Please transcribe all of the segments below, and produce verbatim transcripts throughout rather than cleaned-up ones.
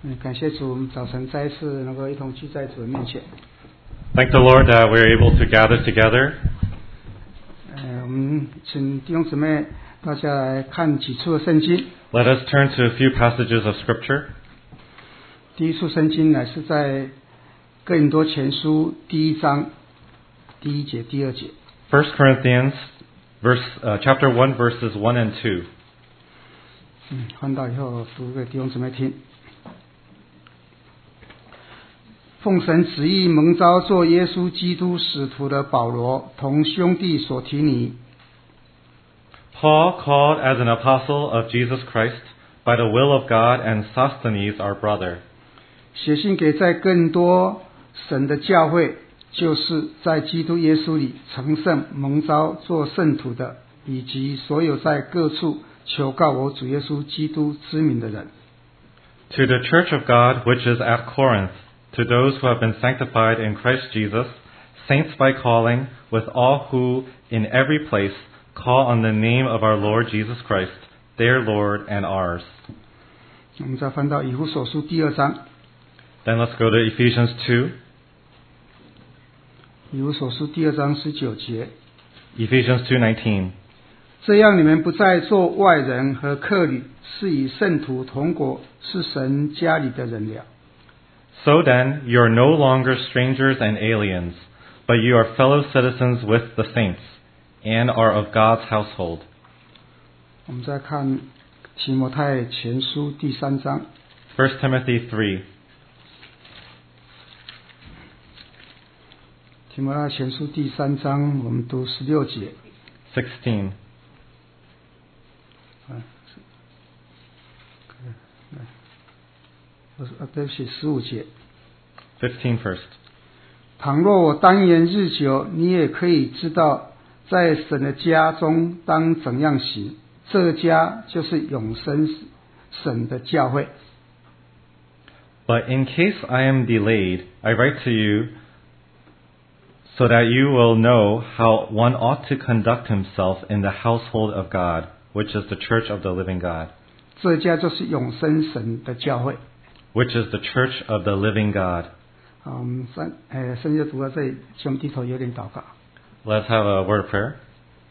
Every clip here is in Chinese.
嗯，感谢主，我们早晨再一次能够一同聚在主的面前。 Thank the Lord that we're able to gather together. 呃，我们请弟兄姊妹大家来看几处的圣经。 Let us turn to a few passages of Scripture. 第一处圣经乃是在哥林多前书第一章第一节、第二节。 First Corinthians, verse uh, chapter one, verses one and two. 嗯，翻到以后读给弟兄姊妹听。奉神旨意蒙召做耶稣基督使徒的保罗，同兄弟所提尼。 Paul, called as an apostle of Jesus Christ, by the will of God, and Sosthenes, our brother. 写信给在更多神的教会，就是在基督耶稣里成圣蒙召做圣徒的，以及所有在各处求告我主耶稣基督之名的人。 To the church of God which is at Corinth, to those who have been sanctified in Christ Jesus, saints by calling, with all who in every place call on the name of our Lord Jesus Christ, their Lord and ours. 我们再翻到以弗所书第二章。 Then let's go to Ephesians two. 以弗所书第二章十九节。 Ephesians two nineteen. 这样你们不再做外人和客旅，是与圣徒同国，是神家里的人了。 So then, you are no longer strangers and aliens, but you are fellow citizens with the saints, and are of God's household. 我们再看提摩太前书第三章。 First Timothy three. 提摩太前书第三章，我们读十六节。 sixteen. 啊，啊，对不起，十五节。 fifteen first. 倘若我单言日久，你也可以知道，在神的家中当怎样行。这家就是永生神的教会。 But in case I am delayed, I write to you, so that you will know how one ought to conduct himself in the household of God, which is the church of the living God. 这家就是永生神的教会。 Which is the church of the living God. 好，我们三呃，圣经读到这里，请我们低头有点祷告。 Let's have a word of prayer.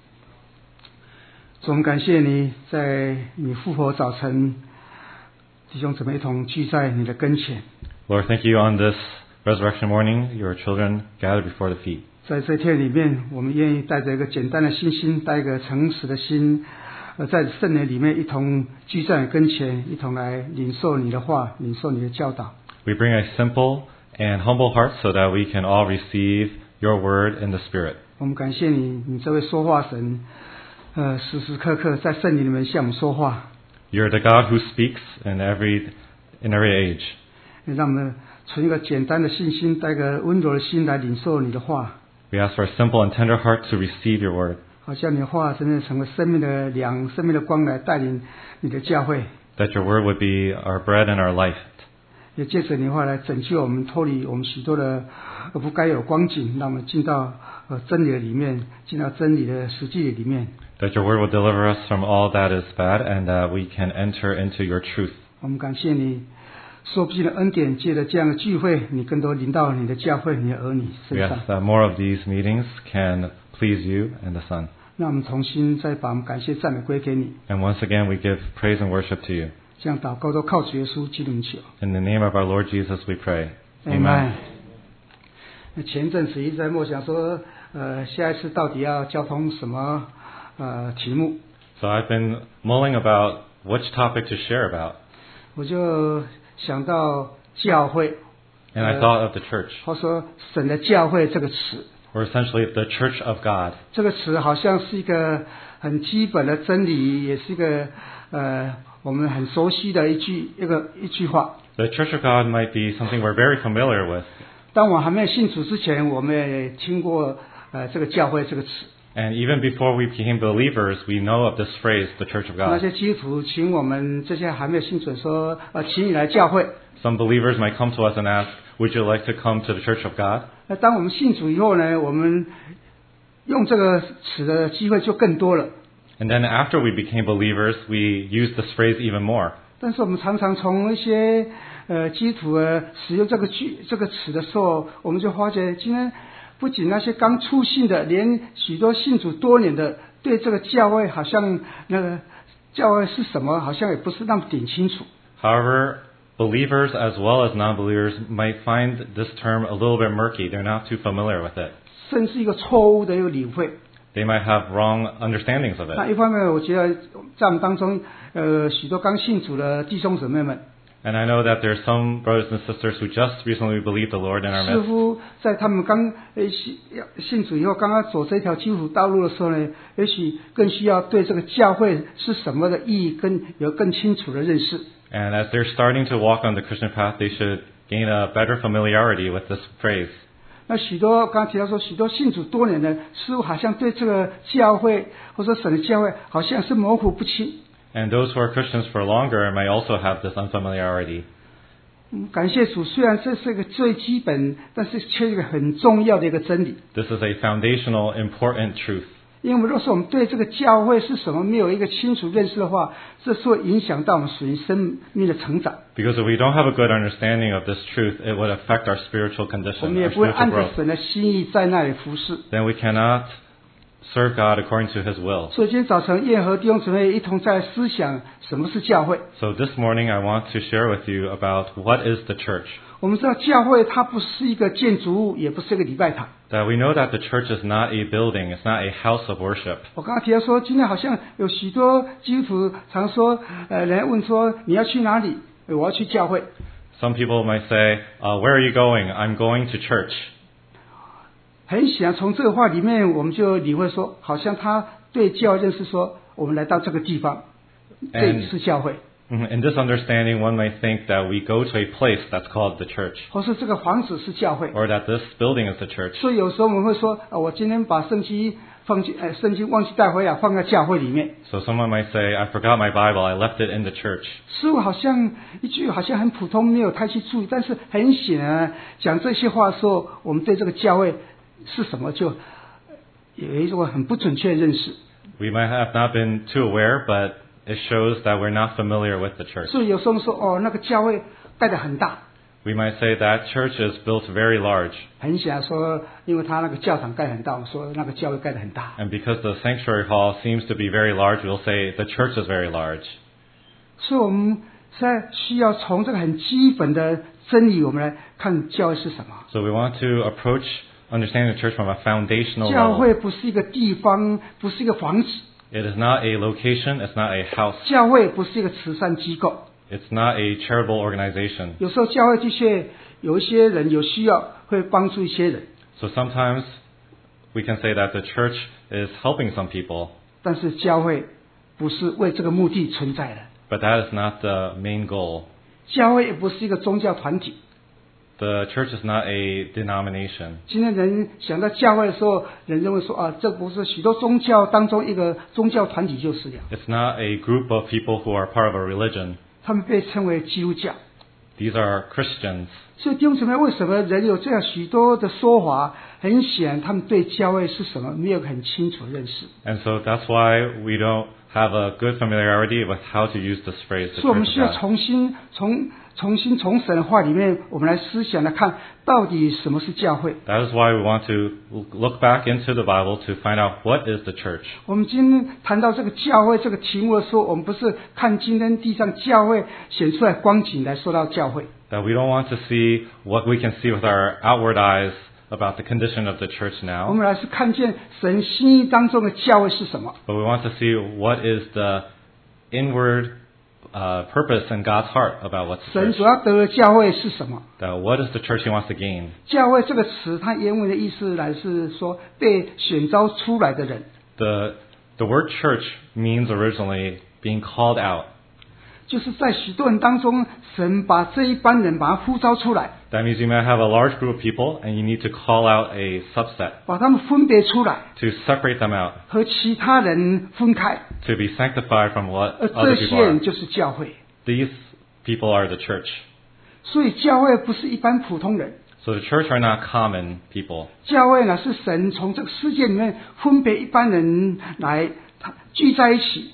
主，我们感谢你，在你复活早晨，弟兄姊妹一同聚在你的跟前。 Lord, thank you on this resurrection morning, your children gathered before the feet. 在这天里面，我们愿意带着一个简单的信心，带一个诚实的心，呃，在圣灵里面一同聚在你跟前，一同来领受你的话，领受你的教导。 We bring a simple and humble heart so that we can all receive your word in the Spirit. 我们感谢你，你这位说话神，呃，时时刻刻在圣灵里面向我们说话。 You're the God who speaks in every in every age. 让我们存一个简单的信心，带个温柔的心来领受你的话。 We ask for a simple and tender heart to receive your word. 好像你的话真的成为生命的粮、生命的光，来带领你的教会。 That your word would be our bread and our life. 也借着你的话来拯救我们，脱离我们许多的不该有光景，让我们进到呃真理的里面，进到真理的实际里面。 That your word will deliver us from all that is bad and that we can enter into your truth. 我们感谢你说不尽的恩典，借着这样的聚会，你更多临到你的教会、你的儿女身 We 上。 ask that more of these meetings can please you and the Son. 那我们重新再把我们感谢赞美归给你。 And once again, we give praise and worship to you. 这样祷告都靠主耶稣基督名求。 In the name of our Lord Jesus, we pray. Amen。那前阵子一直在默想说，呃，下一次到底要交通什么呃题目？ So I've been mulling about which topic to share about. 我就想到教会， And I thought of the church, 或说神的教会这个词。 or essentially the church of God. 这个词好像是一个很基本的真理，也是一个呃我们很熟悉的一句一个一句话。 The church of God might be something we're very familiar with. 当我还没有信主之前，我们也听过呃这个教会这个词。 And even before we became believers, we know of this phrase, the church of 那 God. 些基督徒请我们这些还没有信主说，呃，请你来教会。 Some believers might come to us and ask, would you like to come to the church of God? 那当我们信主以后呢，我们用这个词的机会就更多了。 And then after we became believers, we used this phrase even more. 但是我们常常从一些呃基督徒呃使用这个句这个词的时候，我们就发觉今天不仅那些刚出信的，连许多信主多年的，对这个教会好像那个教会是什么，好像也不是那么点清楚。 However, believers as well as non-believers might find this term a little bit murky. They're not too familiar with it. 甚至一个错误的一个领会。 They might have wrong understandings of 那 it. 一方面，我觉得在我们当中，呃，许多刚信主的弟兄姊妹们， And I know that there's some brothers and sisters who just recently believed the Lord in our 似 midst. 乎在他们刚呃信信主以后，刚刚走这条基督徒道路的时候呢，也许更需要对这个教会是什么的意义，更有更清楚的认识。 And as they're starting to walk on the Christian path, they should gain a better familiarity with this phrase. 那许多刚刚提到说，许多信主多年的，似乎好像对这个教会或者神的教会，好像是模糊不清。 And those who are Christians for longer might also have this unfamiliarity. 嗯，感谢主，虽然这是一个最基本，但是却是一个很重要的一个真理。 This is a foundational, important truth. 因为如果说我们对这个教会是什么没有一个清楚认识的话，这是会影响到我们属于生命的成长。 Because if we don't have a good understanding of this truth, it would affect our spiritual 我 condition, 们也 our 不会 spiritual 按照 growth. 神的心意在那里服侍。 Then we cannot serve God according to His will. 所以今天早晨，叶和弟兄姊妹一同在思想什么是教会。 So this morning I want to share with you about what is the church. 我们知道教会它不是一个建筑物，也不是一个礼拜堂。 That we know that the church is not a building, it's not a house of worship. 我刚刚提到说，今天好像有许多基督徒常说，呃，人家问说你要去哪里？呃我要去教会。 Some people might say, uh, where are you going? I'm going to church. 很显然，从这个话里面，我们就理会说，好像他对教会认识说，我们来到这个地方，这里是教会， In this understanding, one might think that we go to a place that's called the church, 或是这个房子是教会。 or that this building is the church. 所以有时候我们会说，啊，我今天把圣经放进，呃，圣经忘记带回来，放在教会里面。 So someone might say, I forgot my Bible, I left it in the church. 似乎好像一句好像很普通，没有太去注意，但是很显然讲这些话的时候，我们对这个教会是什么就有一种很不准确的认识。 We might have not been too aware, but it shows that we're not familiar with the church. 所以有时候我们说，哦，那个教会盖得很大， We might say that church is built very large, 很显然说，因为他那个教堂盖得很大，我们说那个教会盖得很大。 and because the sanctuary hall seems to be very large, we'll say the church is very large. 所以我们现在需要从这个很基本的真理，我们来看教会是什么。 So we want to approach understanding the church from a foundational 教 level. 会不是一个地方，不是一个房子， It is not a location, it's not a house, 教会不是一个慈善机构。 it's not a charitable organization. 有时候教会的确有一些人有需要，会帮助一些人， So sometimes we can say that the church is helping some people, 但是教会不是为这个目的存在的。 but that is not the main goal. 教会也不是一个宗教团体。 The church is not a denomination. 今天人想到教会的时候，人认为说啊，这不是许多宗教当中一个宗教团体就是了。 It's not a group of people who are part of a religion. 他们被称为基督教。 These are Christians. 所以弟兄姊妹，为什么人有这样许多的说法？很显然，他们对教会是什么没有很清楚的认识。 And so that's why we don't have a good familiarity with how to use this phrase, the 所以我们 church 需要 of God. 重新从重新从神的话里面，我们来思想来看，到底什么是教会。 That is why we want to look back into the Bible to find out what is the church. 我们今天谈到这个教会这个题目的时候，我们不是看今天地上教会显出来光景来说到教会， That we don't want to see what we can see with our outward eyes about the condition of the church 我 now, 们来是看见神心意当中的教会是什么。 but we want to see what is the inward uh, purpose in God's heart about what's the 神 church. 所要得的教会是什么？ That what is the church He wants to gain? 教会这个词，它原文的意思来是说被选召出来的人， The the word church means originally being called out. 就是在许多人当中，神把这一班人把他呼召出来， That means you might have a large group of people and you need to call out a subset 把他们分别出来， to separate them out, 和其他人分开， to be sanctified from what 而 other 这些 people 人 are. 就是教会。 These people are the church. 所以教会不是一般普通人， So the church are not common people. 教会呢是神从这个世界里面分别一般人来他聚在一起，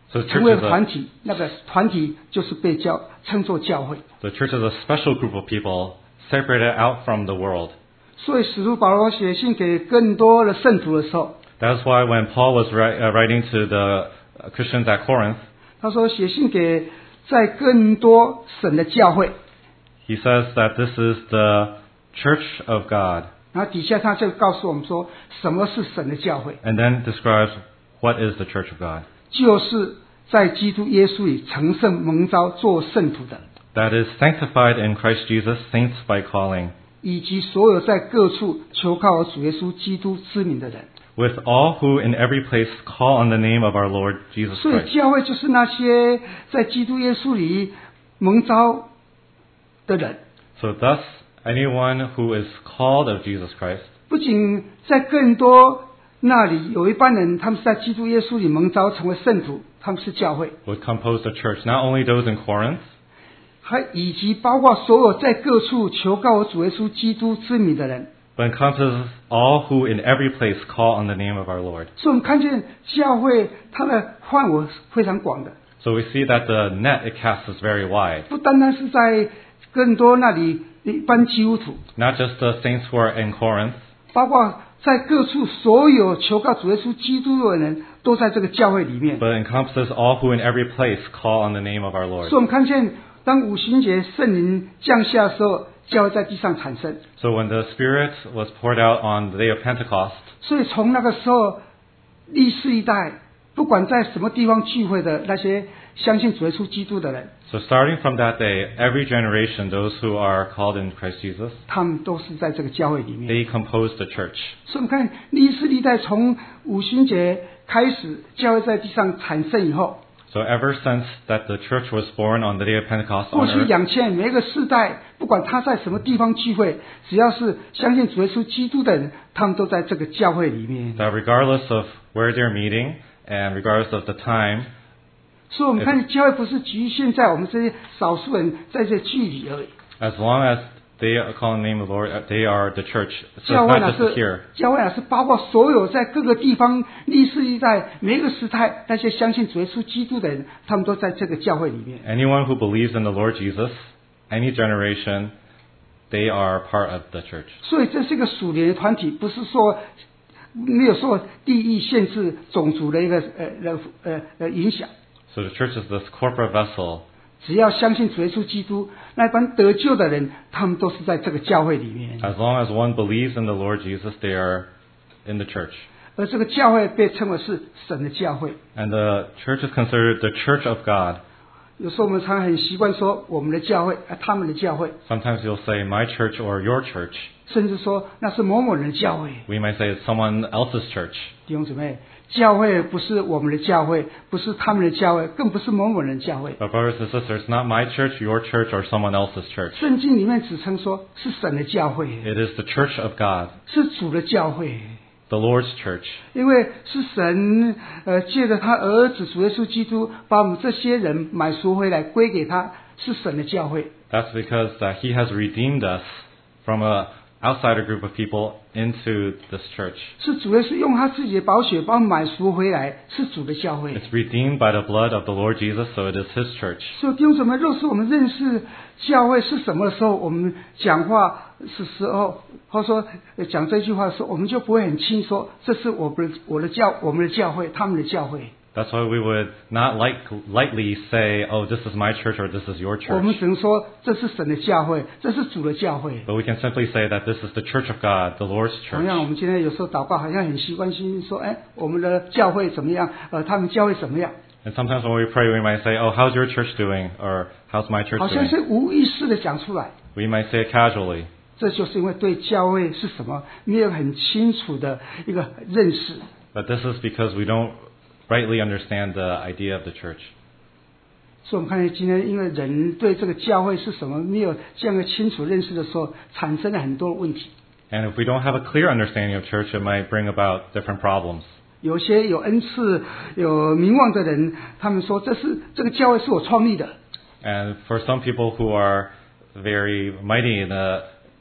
So the 成 church 为 is 团 a, 体，那个团体就是被教称作教会。 the church is a special group of people separated out from the world. 所以使徒保罗写信给更多的圣徒的时候， That's why when Paul was wri- uh, writing to the Christians at Corinth, 他说写信给在更多省的教会， he says that this is the church of God, 然后底下他就告诉我们说，什么是神的教会， and then describes what is the church of God. 就是在基督耶稣里成圣蒙召做圣徒的， That is sanctified in Christ Jesus, saints by calling, 以及所有在各处求靠我主耶稣基督之名的人。 with all who in every place call on the name of our Lord Jesus 所以 Christ. 教会就是那些在基督耶稣里蒙召的人， So thus, anyone who is called of Jesus Christ, 不仅在更多那里有一班人，他们是在基督耶稣里蒙召成为圣徒，他们是教会， would compose the church. Not only those in Corinth, 还以及包括所有在各处求告我主耶稣基督之名的人。 but encompasses all who in every place call on the name of our Lord. 所以我们看见教会它的范围非常广的， So we see that the net it casts is very wide. 不单单是在更多那里一般基督徒， Not just the saints who are in Corinth, 包括在各处所有求告主耶稣基督的人，都在这个教会里面。 but encompasses all who in every place call on the name of our 所 Lord. 以我们看见，当五旬节圣灵降下的时候，教会在地上产生。 So when the Spirit was poured out on the day of Pentecost, 所以从那个时候，历世一代，不管在什么地方聚会的那些相信主耶稣基督的人， so starting from that day, every generation, those who are called in Christ Jesus, 他们都是在这个教会里面。 they compose the church. 所以我们看历世历代从五旬节开始，教会在地上产生以后， So ever since that the church was born on the day of Pentecost 过 on 去 earth, 两千每一个世代，不管他在什么地方聚会，只要是相信主耶稣基督的人，他们都在这个教会里面。 that regardless of where they're meeting and regardless of the time, 所以我们看教会不是局限在我们这些少数人在这聚里而已。 as long as they call on the name of the Lord, uh, they are the church. So 教 it's 会 not 呢 just 是 here. 教会呢是包括所有在各个地方历世历代每一个时代那些相信主耶稣基督的人，他们都在这个教会里面。 Anyone who believes in the Lord Jesus, any generation, they are part of the church. 所以这是一个属灵的团体，不是说没有受地域限制、种族的一个呃呃呃呃影响。 So the church is this corporate vessel. 只要相信主耶稣基督，那般得救的人，他们都是在这个教会里面。 As long as one believes in the Lord Jesus, they are in the church. 而这个教会被称为是神的教会。 And the church is considered the church of God. 有时候我们常常很习惯说我们的教会，啊，他们的教会， Sometimes you'll say my church or your church. 甚至说那是某某人的教会。 We might say it's someone else's church. 弟兄姊妹，教会不是我们的教会，不是他们的教会，更不是某某人的教会。 But brothers and sisters, it's not my church, your church, or someone else's church. 圣经里面只称说是神的教会， It is the church of God, 是主的教会。 the Lord's church. 因为是神，呃，借着他儿子主耶稣基督，把我们这些人买赎回来，归给他，是神的教会。 That's because that He has redeemed us from a outsider group of people into this church. 是主耶稣用他自己的宝血把我们买赎回来，是主的教会。 It's redeemed by the blood of the Lord Jesus, so it is His church. 所以弟兄姊妹，若是我们认识教会是什么的时候，我们讲话是时候，或者说呃讲这句话的时候，我们就不会很轻说这是我们的我的教我们的教会，他们的教会。 That's why we would not like, lightly say, oh, this is my church or this is your 我们 church. 只能说这是神的教会，这是主的教会。 But we can simply say that this is the church of God, the Lord's 同样，我 church. 们今天有时候祷告，好像很习惯性说，哎，我们的教会怎么样？呃，他们教会怎么样？ And sometimes when we pray, we might say, oh, how's your church doing? Or how's my church 好像 doing? 是无意识的讲出来。 We might say it casually. 这就是因为对教会是什么没有很清楚的一个认识。 But this is because we don't rightly understand the idea of the church. 所以我们看见今天，因为人对这个教会是什么没有这样的清楚认识的时候，产生了很多问题。 And if we don't have a clear understanding of church, it might bring about different problems. 有些有恩赐、有名望的人，他们说这是这个教会是我创立的。 And for some people who are very mighty in the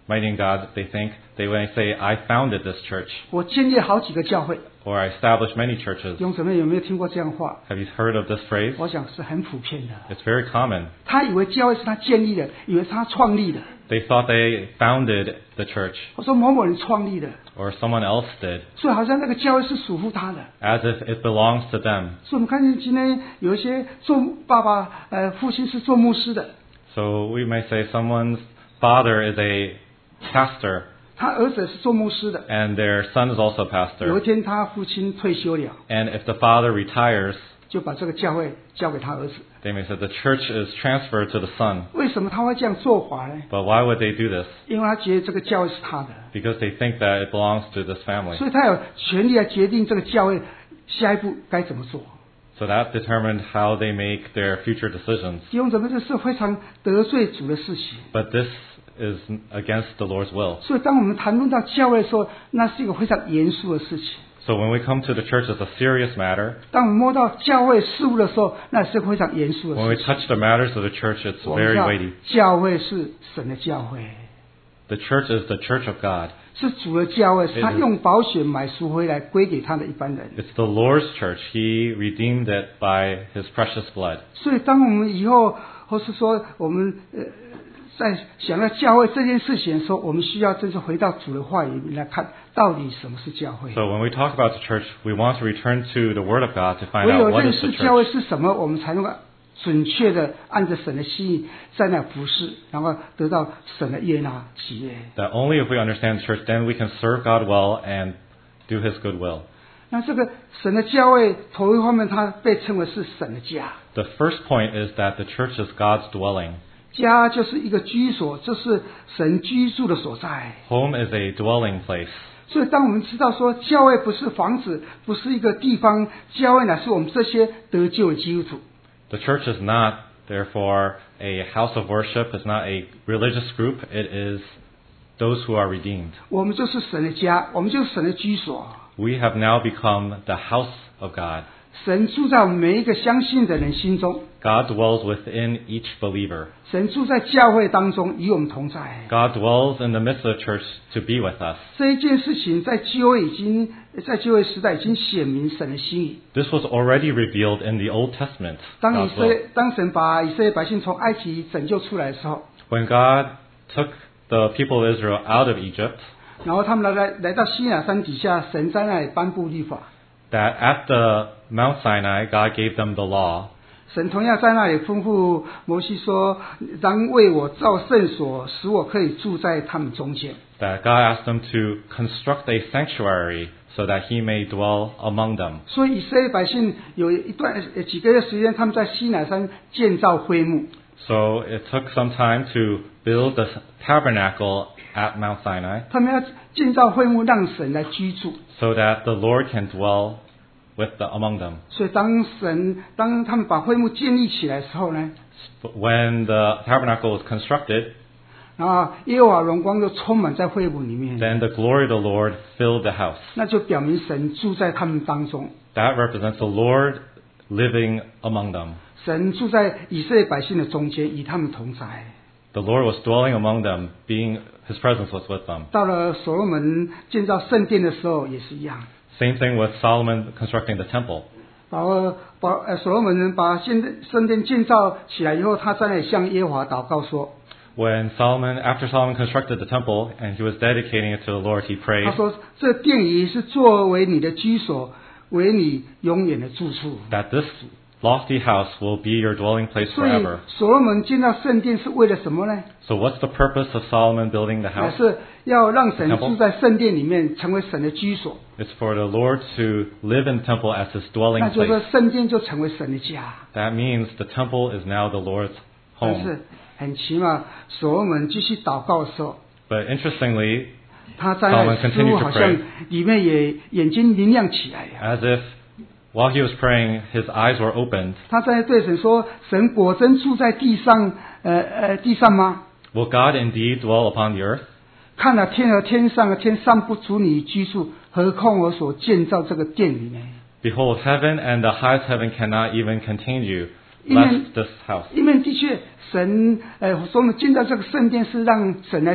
mighty in God, they think, they when they say, I founded this church, 我建立好几个教会。 or I established many churches. 弟兄姊妹有没有听过这样的话？ Have you heard of this phrase? 我想是很普遍的。 It's very common. 他以为教会是他建立的，以为是他创立的。 They thought they founded the church, 我说某某人创立的， or someone else did, 所以好像那个教会是属乎他的。 as if it belongs to them. 所以我们看见今天有一些做爸爸，呃，父亲是做牧师的， So we may say someone's father is a pastor, 他儿子是做牧师的。 and their son is also a 有一 pastor. 天他父亲退休了， And if the father retires, 就把这个教会交给他儿子。 they may say the church is transferred to the son. 为什么他会这样做法呢？ But why would they do this? 因为他觉得这个教会是他的， Because they think that it belongs to this family. 所以他有权利来决定这个教会下一步该怎么做。 So that determined how they make their future decisions. 弟兄姊妹，这是非常得罪主的事情。 But this is against the Lord's will. 所以当我们谈论到教会的时候，那是一个非常严肃的事情。 So when we come to the church, it's a serious matter. 当我们摸到教会事务的时候，那是非常严肃的 When we 事情。 touch the matters of the church, it's 我们 very 知道 weighty. 教会是神的教会， The church is the church of God. 是主的教会，是他 It is- 用宝血买赎回来归给他的一般人。 It's the Lord's church. He redeemed it by His precious blood. 所以，当我们以后，或是说我们呃，在想到教会这件事情的时候，我们需要真正回到主的话语里面来看，到底什么是教会。 So when we talk about the church, we want to return to the Word of God to find 唯有 out what 认 is the 识教会 church. 是什么，我们才能够准确的按着神的心意在那服侍，然后得到神的悦纳喜悦。 That only if we understand the church, then we can serve God well and do His good will. 那这个神的教会，头一方面，它被称为是神的家。 The first point is that the church is God's dwelling. 家就是一个居所，这是神居住的所在。 Home is a dwelling place. 所以，当我们知道说教会不是房子，不是一个地方，教会乃是我们这些得救的基督徒。 The church is not, therefore, a house of worship. It's not a religious group. It is those who are redeemed. 我们就是神的家，我们就是神的居所。 We have now become the house of God. 神住在我们每一个相信的人心中， God dwells within each believer. 神住在教会当中，与我们同在。 God dwells in the midst of the church to be with us. 这一件事情在旧约已经在旧约时代已经显明神的心意。 This was already revealed in the Old Testament. 当以 God's 色 will. 列当神把以色列百姓从埃及拯救出来的时候， When God took the people of Israel out of Egypt, 然后他们来来来到西乃山底下，神在那里颁布律法。 that at the Mount Sinai, God gave them the law. 神同样在那里吩咐摩西说：“当为我造圣所，使我可以住在他们中间。” That God asked them to construct a sanctuary so that He may dwell among them. 所以以色列百姓有一段呃几个月时间，他们在西乃山建造会幕。 So it took some time to build the tabernacle at Mount Sinai 他们要建造会幕，让神来居住。 so that the Lord can dwell with the, among them. 所以当神当他们把会幕建立起来的时候呢， When the tabernacle was constructed, 然后耶和华荣光就充满在会幕里面， then the glory of the Lord filled the house. 那就表明神住在他们当中。 That represents the Lord living among them. 神住在以色列百姓的中间，与他们同在。 The Lord was dwelling among them, being His presence was with them. 到了所罗门建造圣殿的时候也是一样， Same thing with Solomon constructing the temple. 把把呃所罗门把圣圣殿建造起来以后，他在那里向耶和华祷告说 When Solomon, after Solomon constructed the temple and he was dedicating it to the Lord, he：“ prayed 他说，这殿宇是作为你的居所，为你永远的住处。” that this lofty house will be your dwelling place 所以 forever. 所罗门建造圣殿是为了什么呢？ So what's the purpose of Solomon building the 乃 house? 是要让神 Temple 住在圣殿里面，成为神的居所。 It's for the Lord to live in the temple as His 那 dwelling 就是说， place. 圣殿就成为神的家。 That means the temple is now the Lord's 但 home. 是很奇妙，所罗门继续祷告的时候， But interestingly, 他在那里 Solomon 似 continued 乎 to 好像 pray. 里面也眼睛明亮起来呀。 as if while he was praying, his eyes were opened. 他在对神说：“神果真住在地上，呃呃，地上吗？ Will God indeed dwell upon the earth? 看了天和天上的天上不足你居住，何况我所建造这个殿宇呢？” Behold, heaven and the highest heaven cannot even contain you, Amen. lest this house. 因为的确，神呃，说我们建造这个圣殿是让神来住，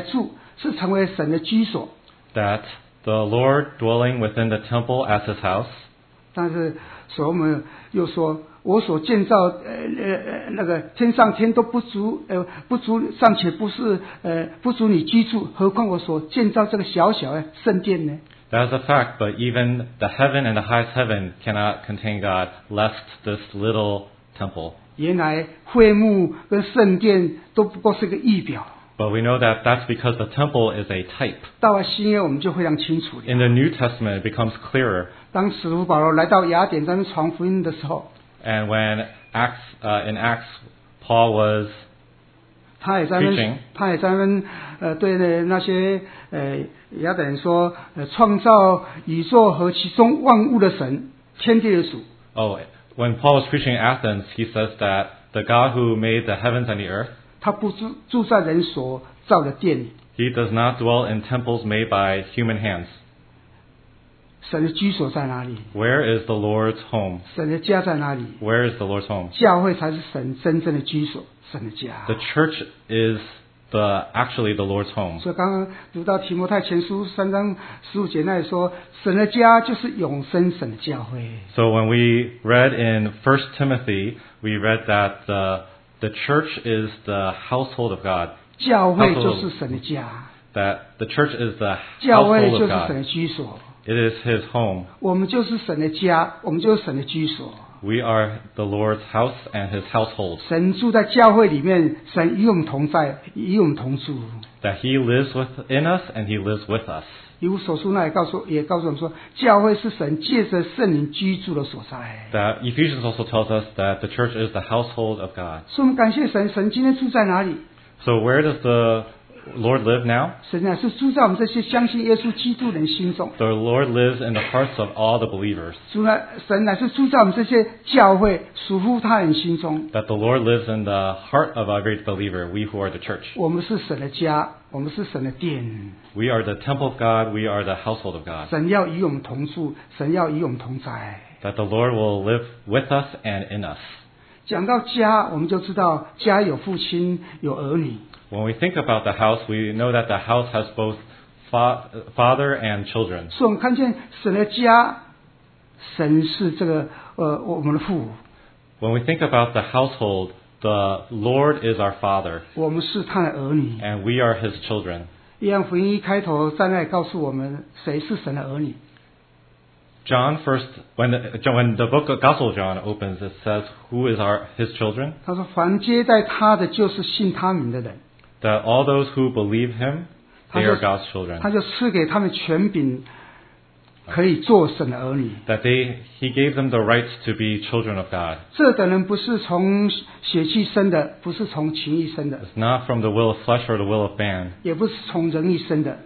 是成为神的居所。 that the Lord dwelling within the temple as his house. 但是所罗门又说：“我所建造呃呃呃那个天上天都不足，呃不足尚且不是呃不足你居住，何况我所建造这个小小的圣殿呢？” That is a fact, but even the heaven and the highest heaven cannot contain God, lest this little temple. 原来会幕跟圣殿都不过是个预表。 But we know that that's because the temple is a type. 到了新约，我们就非常清楚了。 In the New Testament, it becomes clearer. 当使徒保罗来到雅典在那边传福音的时候， And when Acts, uh, in Acts, Paul was 他也在那 preaching. 边，他也在那边呃对那些呃雅典人说，呃创造宇宙和其中万物的神，天地的主。 Oh, when Paul was preaching in Athens, he says that the God who made the heavens and the earth, 他不住住在人所造的殿里， he does not dwell in temples made by human hands. 神的居所在哪里？ Where is the Lord's home? 神的家在哪里？ Where is the Lord's home? 教会才是神真正的居所，神的家。 The church is the actually the Lord's home. 所以刚刚读到提摩太前书三章十五节那里说，神的家就是永生神的教会。 So when we read in First Timothy, we read that the the church is the household of God. 教会就是神的家， That the church is the 教会 household 就 of 是神 God. 的居所。 It is His home. 我们就是神的家，我们就是神的居所。 We are the Lord's house and His household. 神住在教会里面，神与我们同在，与我们同住。 That He lives within us and He lives with us. 以弗所书那也告诉也告诉我们说，教会是神借着圣灵居住的所在。 That Ephesians also tells us that the church is the household of God. 所以我们感谢神，神今天住在哪里？ So where does the Lord live now? 神乃是住在我们这些相信耶稣基督人心中。 The Lord lives in the hearts of all the believers. 主乃神乃是住在我们这些教会属乎他人心中。 That the Lord lives in the heart of every believer, we who are the church. 我们是神的家，我们是神的殿。 We are the temple of God, we are the household of God. 神要与我们同住，神要与我们同在。 That the Lord will live with us and in us. 讲到家，我们就知道家有父亲，有儿女。 When we think about the house, we know that the house has both fa- father and children. 所以我们看见神的家，神是这个呃我们的父， When we think about the household, the Lord is our father, 我们是他的儿女。 and we are His children. 约翰福音一开头在那里告诉我们，谁是神的儿女。 John first, when the, when the book of Gospel of John opens, it says, who is our His children? 他说：“凡接待他的，就是信他名的人。 That all those who believe Him, they are God's children. 他就赐给他们权柄，可以做神的儿女。 That they, He gave them the right to be children of God. 这等人不是从血气生的，不是从情欲生的， It's not from the will of flesh or the will of man, 也不是从人意生的，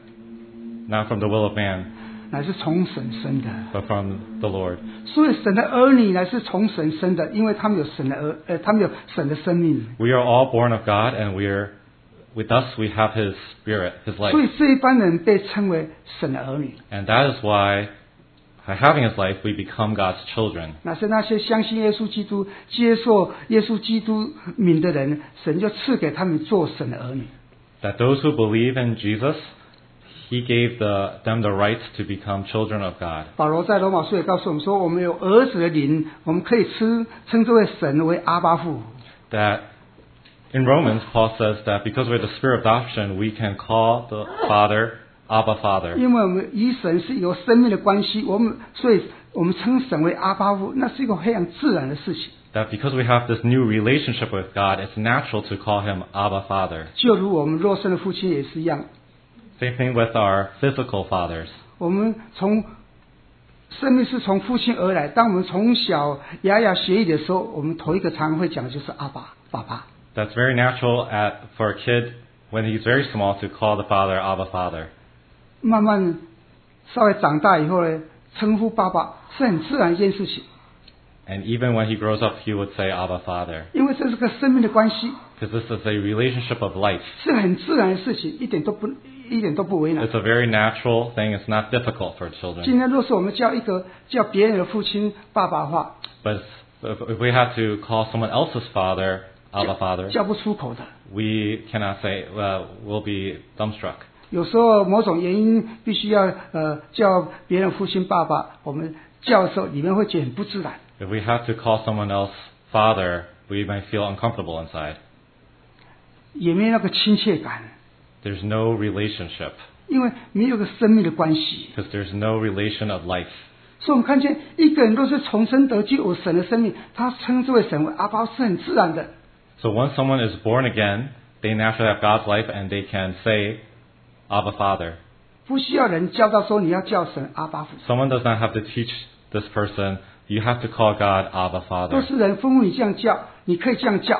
not from the will of man, 乃是从神生的。 but from the Lord. 所以神的儿女乃是从神生的，因为他们有神的儿，呃，他们有神的生命。 We are all born of God, and we are, with us we have His Spirit, His 所 life. 以这一般人被称为神的儿女， And that is why, by having His life, we become God's children. 乃是那些相信耶稣基督、接受耶稣基督名的人，神就赐给他们做神的儿女。 That those who believe in Jesus, He gave the, them the right to become children of God. 保罗在罗马书也告诉我们说，我们有儿子的灵，我们可以称称这位神为阿巴父。 That in Romans, Paul says that because we have the spirit of adoption, we can call the Father Abba Father. 因为我们与神是有生命的关系，我们所以我们称神为阿巴父，那是一个非常自然的事情。 That because we have this new relationship with God, it's natural to call Him Abba Father. 就如我们肉身的父亲也是一样， Same thing with our physical fathers. 我们从生命是从父亲而来。当我们从小牙牙学语的时候，我们头一个常会讲的就是阿爸、爸爸。 That's very natural at, for a kid when he's very small to call the Father Abba Father. 慢慢稍微长大以后呢，称呼爸爸是很自然一件事情， And even when he grows up, he would say Abba Father. 因为这是个生命的关系， Because this is a relationship of life. 是很自然的事情，一点都不一点都不为难。 It's a very natural thing. It's not difficult for 今 children. 天若是我们叫一个叫别人的父亲爸爸的话， But if if we have to call someone else's father Abba Father, 叫不出口的。 we cannot say, well, we'll be dumbstruck. 有时候某种原因必须要呃叫别人父亲爸爸，我们叫的时候里面会觉得很不自然。 If we have to call someone else father, we might feel uncomfortable inside. 也没有那个亲切感， There's no relationship 因为没有个生命的关系。 because there's no relation of life. 所以我们看见一个人若是重生得救有神的生命，他称之为神为阿爸，是很自然的。 So once someone is born again, they naturally have God's life and they can say, Abba Father. 不需要人教导说你要叫神阿爸父， Someone does not have to teach this person, you have to call God Abba 都 Father. 是人吩咐你这样叫，你可以这样叫。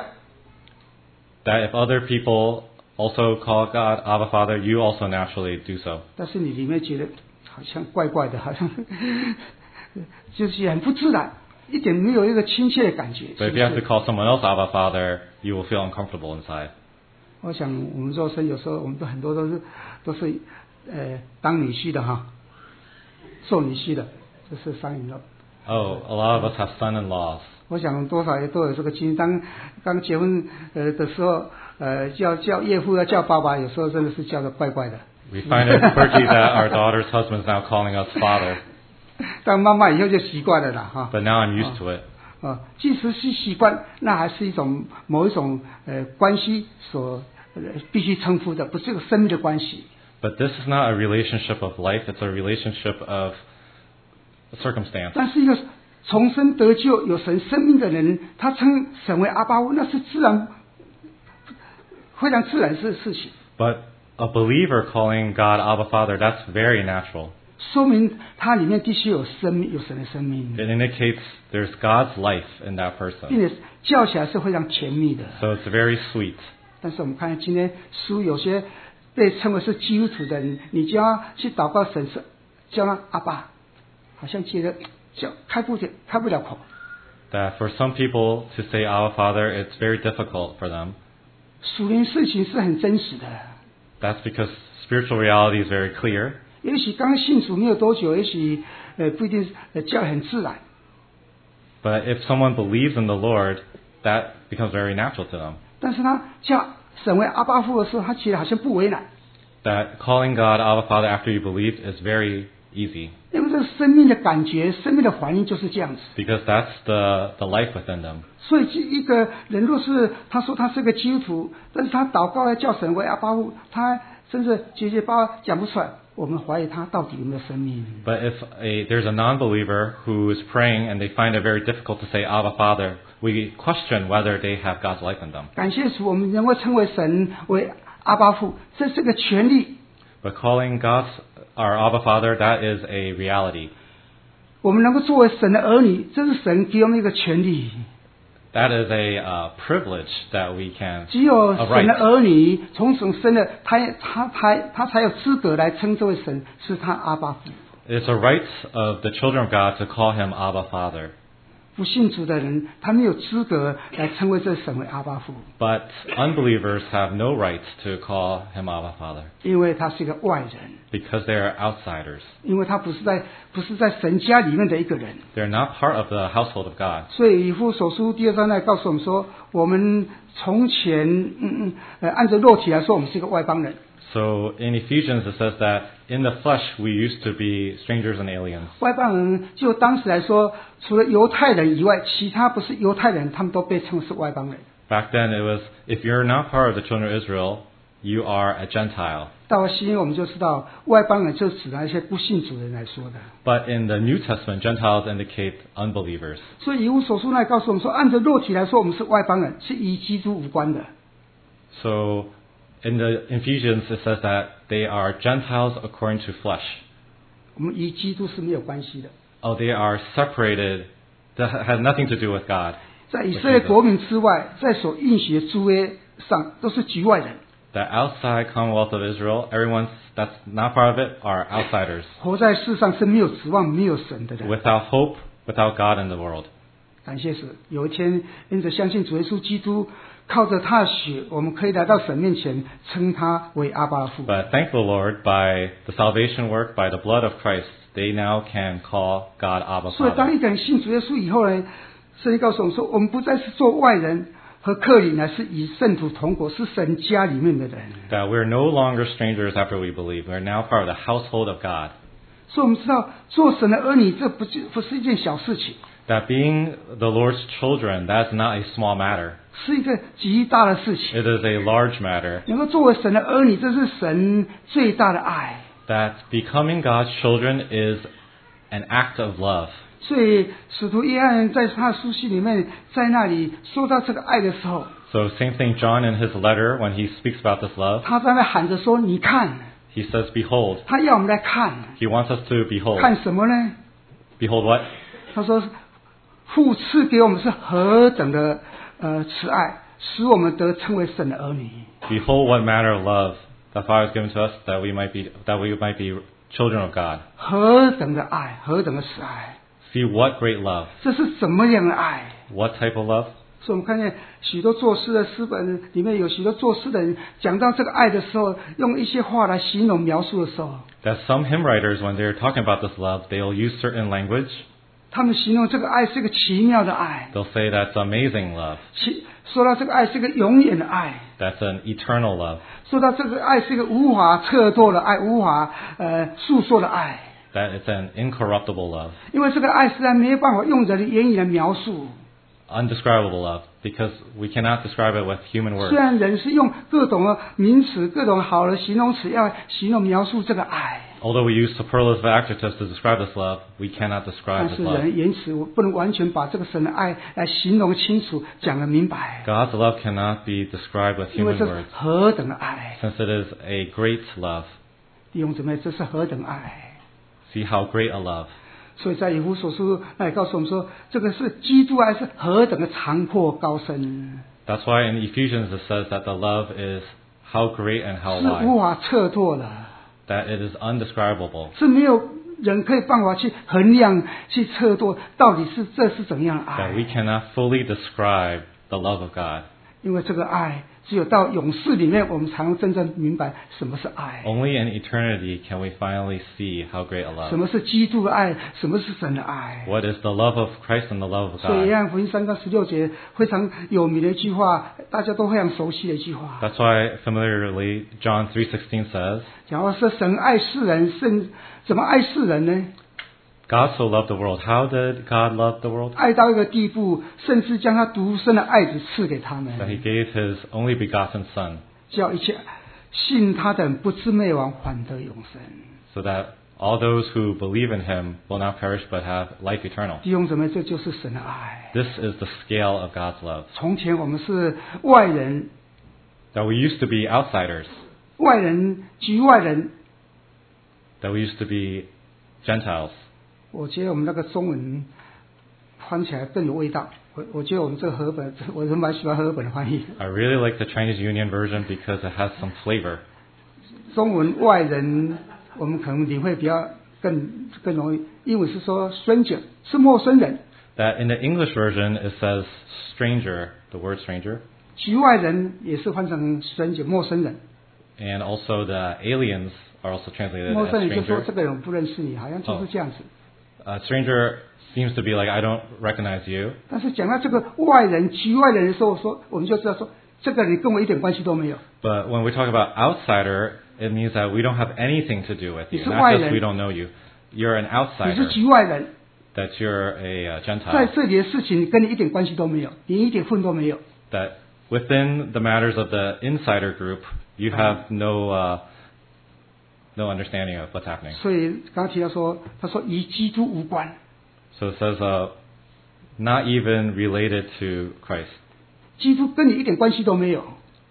That if other people also call God Abba Father, you also naturally do so. 但是你里面觉得好像怪怪的，好像就是很不自然，一点没有一个亲切的感觉。 But 是 if 不 you have to 是？ call someone else Abba Father, you will feel uncomfortable inside. 我想我们做生有时候我们都很多都是都是呃当女婿的哈，做女婿的，这是上瘾了。 Oh, a lot of us have son-in-laws. 我想多少也都有这个经历。当刚结婚呃的时候，呃叫叫岳父要叫爸爸，有时候真的是叫的怪怪的。 We find it quirky that our daughter's husband's now calling us father, 当妈妈以后就习惯了啦哈。 but now I'm used to it. 啊，即使是习惯，那还是一种某一种呃关系所、呃、必须称呼的，不是个生命的关系。 But this is not a relationship of life, it's a relationship of circumstance. 但是一个重生得救有神生命的人，他称神为阿爸父，那是自然非常自然的事情， But a believer calling God Abba Father, that's very natural. 说明他里面必须有生命，有神的生命， It indicates there's God's life in that 并 person. 且叫起来是非常甜蜜的。 So it's very sweet. 但是我们看今天书有些被称为是基督徒的人，你叫他去祷告神是叫他阿爸，好像觉得叫开不了开不了口。 That for some people to say Abba Father, it's very difficult for them. 属灵事情是很真实的， That's because spiritual reality is very clear. 也许刚信主没有多久，也许呃不一定呃叫得很自然。 But if someone believes in the Lord, that becomes very natural to them. 但是他叫神为阿爸父的时候，他觉得好像不为难， That calling God Abba Father after you believe is very easy. 因为这个生命的感觉、生命的反应就是这样子。 Because that's the, the life within them. 所以一个人若是他说他是个基督徒，但是他祷告来叫神为阿爸父，他甚至结结巴巴讲不出来，我们怀疑他到底有没有生命。 But if a, there's a non-believer who is praying and they find it very difficult to say Abba Father, we question whether they have God's life in them. 感谢主，我们能够称为神为阿爸父，这是个权利。 But calling God our Abba Father, that is a reality. 我们能够作为神的儿女，这是神给我们一个权利。 That is a uh, privilege that we can, 只有 a 神的 right. 儿女从神生的，他他他他才有资格来称这位神是他阿爸父。 It's a right of the children of God to call him Abba Father. 不信主的人，他没有资格来称为这神为阿爸父， But unbelievers have no right to call him Abba Father 因为他是一个外人， because they are outsiders. 因为他不是在不是在神家里面的一个人。 They're not part of the household of God. 所以以弗所书第二章来告诉我们说，我们从前嗯嗯呃按照肉体来说，我们是一个外邦人。 So in Ephesians it says that in the flesh we used to be strangers and aliens. 外邦人就当时来说，除了犹太人以外，其他不是犹太人，他们都被称为是外邦人。 Back then it was, if you're not part of the children of Israel, you are a Gentile. 到了新约，我们就知道外邦人就指那一些不信主的人来说的。 But in the New Testament, Gentiles indicate unbelievers. 所以以弗所书来告诉我们说，按照肉体来说，我们是外邦人，是与基督无关的。 So in the Ephesians it says that they are Gentiles according to flesh. 我们与基督是没有关系的。 Oh, they are separated, that has nothing to do with God. 在以色列国民之外，在所应许的诸约上，都是局外人。 That outside Commonwealth of Israel, everyone that's not part of it are outsiders. 活在世上是没有指望、没有神的人。 Without hope, without God in the world. 感谢神，有一天因着相信主耶稣基督，靠着他的血，我们可以来到神面前，称他为阿爸父。 But thank the Lord, by the salvation work, by the blood of Christ, they now can call God Abba 所以，当 Father. 一个人信主耶稣以后呢，圣经告诉我们说，我们不再是做外人， 和客里乃是与圣徒同国，是神家里面的人。 That we're no longer strangers after we believe. We're now part of the household of God. 所以我们知道做神的儿女，这不是不是一件小事情， That being the Lord's children, that's not a small matter. 是一个极大的事情。 It is a large matter. 能够作为神的儿女，这是神最大的爱。 That becoming God's children is an act of love. 所以使徒约翰在他的书信里面，在那里说到这个爱的时候， So same thing John in his letter, when he speaks about this love, 他在那喊着说：“你看， he says, behold. 他要我们来看， He wants us to behold. 看什么呢？ Behold what? 他说，父赐给我们是何等的呃慈爱，使我们得称为神的儿女。 Behold what manner of love the Father has given to us, that we might be that we might be children of God. 何等的爱，何等的慈爱， See what great love. 这是怎么样的爱？” What type of love? 所以我们看见许多作诗的诗本里面有许多作诗的人讲到这个爱的时候，用一些话来形容描述的时候， That some hymn writers, when they're talking about this love, they'll use certain language. 他们形容这个爱是一个奇妙的爱， They'll say that's amazing love. 奇说到这个爱是一个永远的爱， That's an eternal love. 说到这个爱是一个无法测度的爱，无法呃诉说的爱， That it's an incorruptible love. 因为这个爱实在没有办法用人的言语来描述。 Undescribable love, because we cannot describe it with human 虽 words. 然人是用各种的名词、各种好的形容词要形容描述这个爱， Although we use superlative adjectives to describe this love, we cannot 但 describe 是 this love. 人言辞不能完全把这个神的爱来形容清楚、讲得明白， God's love cannot be described with 因为 human 这是 words, 何等的爱， since it is a great love. 弟兄姊妹，这是何等爱！ See how great a love. 所以在以弗所书那里告诉我们说，这个是基督爱是何等的长阔高深， That's why in Ephesians it says that the love is how great and how 是无 wide, 法测度的， that it is undescribable, 是没有人可以办法去衡量、去测度，到底是这是怎样的 that we 爱？ cannot fully describe the love of God. 因为这个爱只有到永世里面，我们才能真正明白什么是爱， Only in eternity can we finally see how great a 什 love. 么是基督的爱，什么是神的爱。 What is the love of Christ and the love of 所以约 God? 翰福音三章十六节非常有名的一句话，大家都非常熟悉的一句话， That's why familiarly John three sixteen says, 讲到说神爱世人，甚怎么爱世人呢？ God so loved the world. How did God love the world? 爱到一个地步，甚至将他独生的爱子赐给他们， That he gave his only begotten Son, 叫一切信他的人不至灭亡，反得永生。 so that all those who believe in him will not perish but have life eternal. 弟兄姊妹，这就是神的爱。 This is the scale of God's love. 从前我们是外人， That we used to be outsiders, 外人局外人。 that we used to be Gentiles. 我觉得我们那个中文翻起来更有味道。我我觉得我们这个和本，我是蛮喜欢和本的翻译。 I really like the Chinese Union version because it has some flavor. 中文外人，我们可能领会比较更更容易。英文是说 stranger， 是陌生人。 That in the English version it says stranger, the word stranger, 局外人也是翻成 stranger， 陌生人。 and also the aliens are also translated 陌 as 生人就说 stranger. 这个人我不认识你，好像就是这样子。 Uh, stranger seems to be like, I don't recognize you. 但是讲到这个外人、局外人的时候，说我们就知道说，这个人跟我一点关系都没有。 But when we talk about outsider, it means that we don't have anything to do with you. 你是 Not 外 just 人。 we don't know you. You're an 你是 outsider. 局外人， That you're a uh, 在 Gentile. 这里的事情跟你一点关系都没有，连一点份都没有。 That within the matters of the insider group, you have no uh, no understanding of what's happening. 所以刚刚提到说，他说与基督无关， So it says, uh, not even related to Christ. 基督跟你一点关系都没有。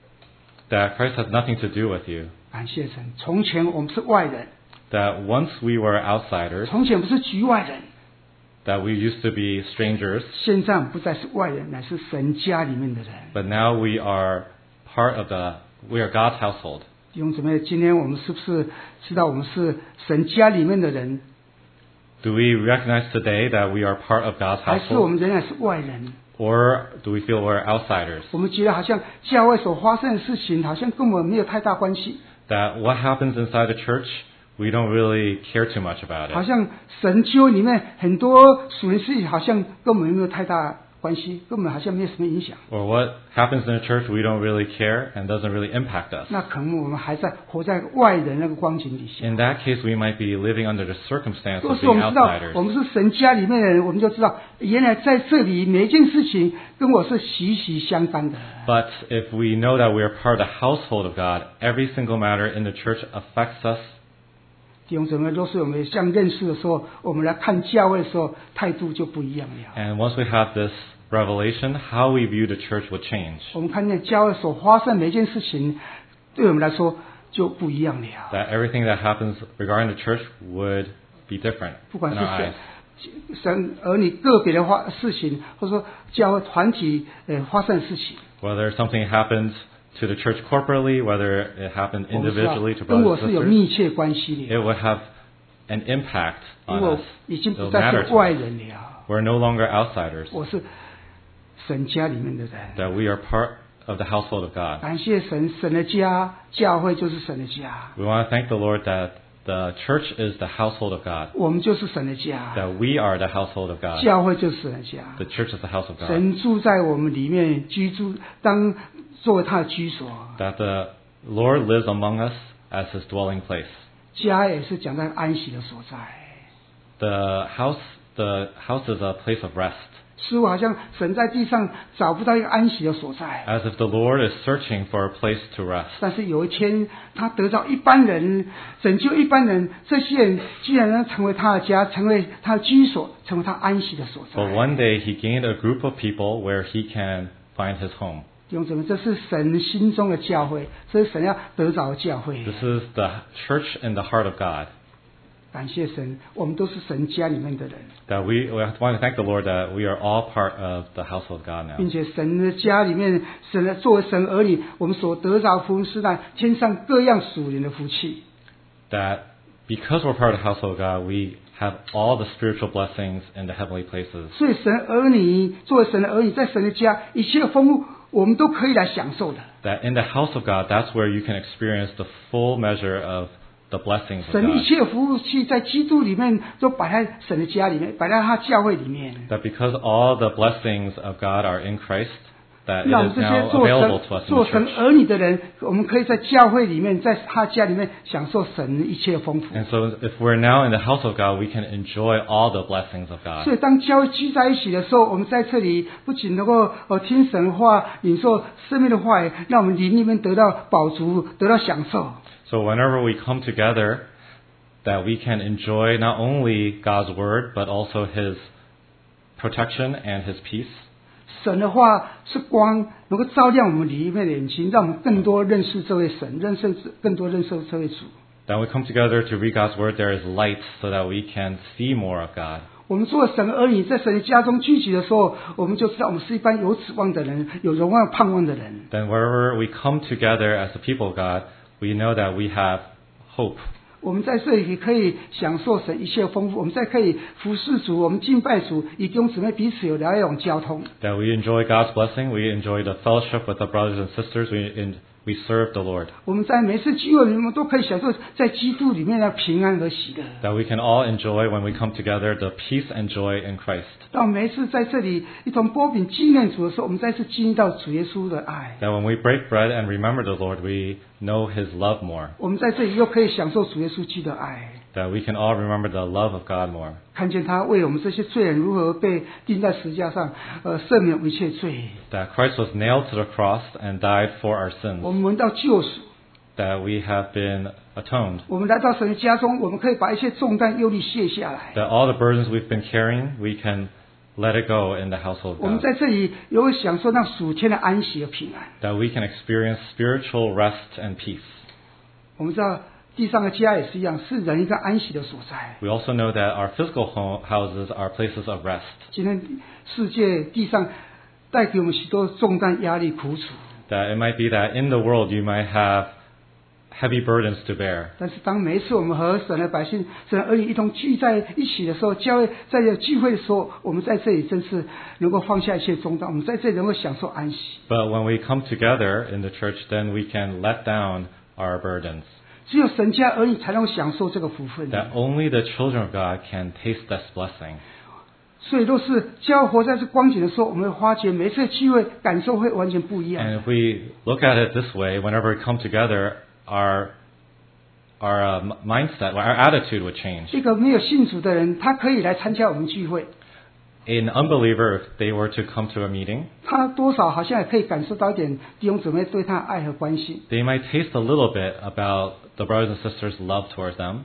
That Christ has nothing to do with you. 感谢神，从前我们是外人， That once we were outsiders, 从前不是局外人， that we used to be strangers, 现在我们不再是外人，乃是神家里面的人。 but now we are part of the, we are God's household. 弟兄姊妹，今天我们是不是知道我们是神家里面的人， Do we recognize today that we are part of God's 还是我 household? 们仍然是外人？ Or do we feel we're outsiders? 我们觉得好像教会所发生的事情，好像跟我们没有太大关系， That what happens inside the church, we don't really care too much about 好 it. 像神教里面很多属灵事情，好像跟我们没有太大关系，根本好像没有什么影响。 Or what happens in the church we don't really care and doesn't really impact us. 那可能我们还在活在外人那个光景底下。 In that case, we might be living under the circumstance 若 of 是我 being 们知道 outsiders. 我们是神家里面的人，我们就知道原来在这里每一件事情跟我是息息相关的。 But if we know that we are part of the household of God, every single matter in the church affects us. 弟兄姊妹，若是我们这样认识的时候，我们来看教会的时候，态度就不一样了。 And once we have this revelation, how we view the church will change. 我们看见教会所发生每一件事情，对我们来说就不一样了。 That everything that happens regarding the church would be different 不管 in 是 our 神 eyes. 神儿女个别的话事情，或者说教会团体呃发生的事情， Whether something happens to the church corporately, whether it happened 我们知道 individually to 跟我 brothers 是有 and sisters, 密切关系的， it would have an impact 因 on 为我 us. 已经 It 不 will 再 matter 是 to 外 us. 人了， We're no longer outsiders. 我是神家里面的人。 That we are part of the household of God. 感谢神，神的家，教会就是神的家， We want to thank the Lord that the church is the household of God. 我们就是神的家， That we are the household of God. 教会就是神的家。 The church is the house of God. 神住在我们里面，居住当作为他的居所。 That the Lord lives among us as His dwelling place. 家也是讲在安息的所在。 The house, the house is a place of rest. 似乎好像神在地上找不到一个安息的所在， As if the Lord is searching for a place to rest. 但是有一天他得到一般人，拯救一般人，这些人居然能成为他的家，成为他的居所，成为他安息的所在。 But one day He gained a group of people where He can find His home. 弟兄姊妹，这是神心中的教会，这是神要得着的教会。 This is the church in the heart of God. 感谢神，我们都是神家里面的人， That we, we want to thank the Lord that we are all part of the household of God now. 并且神的家里面，神的作为神儿女，我们所得着福是在天上各样属灵的福气。 That because we're part of the household of God, we have all the spiritual blessings in the heavenly places. 所以神儿女作为神的儿女，在神的家一切的丰富，我们都可以来享受的。 That in the house of God, that's where you can experience the full measure of the blessings of 神一 God. 切的服务器在基督里面都摆在神的家里面，摆在他教会里面。 That because all the blessings of God are in Christ, that it 让我们 is 这些 now 做 available 神 to us in 做 the 神 church. 儿女的人，我们可以在教会里面，在他家里面享受神一切的丰富。 And so if we're now in the house of God, we can enjoy all the blessings of 所 God. 以当教会聚在一起的时候，我们在这里不仅能够呃听神话、领受生命的话语，让我们灵里面得到饱足，得到享受。 So whenever we come together, that we can enjoy not only God's word, but also His protection and His peace. 神的话是光，能够照亮我们里面的眼睛，让我们更多认识这位神，认识更多认识这位主。 That we come together to read God's word, there is light so that we can see more of God. 我们做神儿女，在神的家中聚集的时候，我们就知道我们是一般有指望的人，有荣耀盼望的人。 Then wherever we come together as the people of God, we know that we have hope. 我们在这里可以享受神一切的丰富，我们在可以服侍主，我们敬拜主，以弟兄姊妹彼此有了一种交通。 That we enjoy God's blessing, we enjoy the fellowship with the brothers and sisters, we, in, we serve the Lord. 我们在每次聚会里面都可以享受在基督里面的平安和喜乐。 That we can all enjoy when we come together the peace and joy in Christ. 当每一次在这里一同擘饼纪念主的时候，我们再次经历到主耶稣的爱。 That when we break bread and remember the Lord, we know His love more. 我们在这里又可以享受主耶稣基督的爱， That we can all remember the love of God more. 看见他为我们这些罪人如何被钉在十字架上，呃，赦免我们一切罪。 That Christ was nailed to the cross and died for our 我 sins. 们闻到救赎， That we have been atoned. 我们来到神的家中，我们可以把一切重担忧虑卸下来。 That all the burdens we've been carrying, we can let it go in the household 我 of 们 God. 在这里也会享受那属天的安息和平安。 That we can experience spiritual rest and peace. 我们知道地上的家也是一样，是人一个安息的所在。 We also know that our physical home, houses are places of rest. 今天世界地上带给我们许多重担、压力、苦楚， That it might be that in the world you might have heavy burdens to bear. 但是当每一次我们和神的百姓、神的儿女一同聚在一起的时候，教会在这聚会的时候，我们在这里真是能够放下一切重担，我们在这里能够享受安息。 But when we come together in the church, then we can let down our burdens. 只有神家儿女才能够享受这个福分。 That only the children of God can taste this blessing. 所以若是教活在这光景的时候，我们会发觉每次聚会感受会完全不一样。 And if we look at it this way, whenever we come together, our our uh, m- mindset, our attitude would change. 一个没有信主的人，他可以来参加我们聚会， An unbeliever, if they were to come to a meeting, 他多少好像也可以感受到一点弟兄姊妹对他的爱和关心。 they might taste a little bit about the brothers and sisters' love towards them.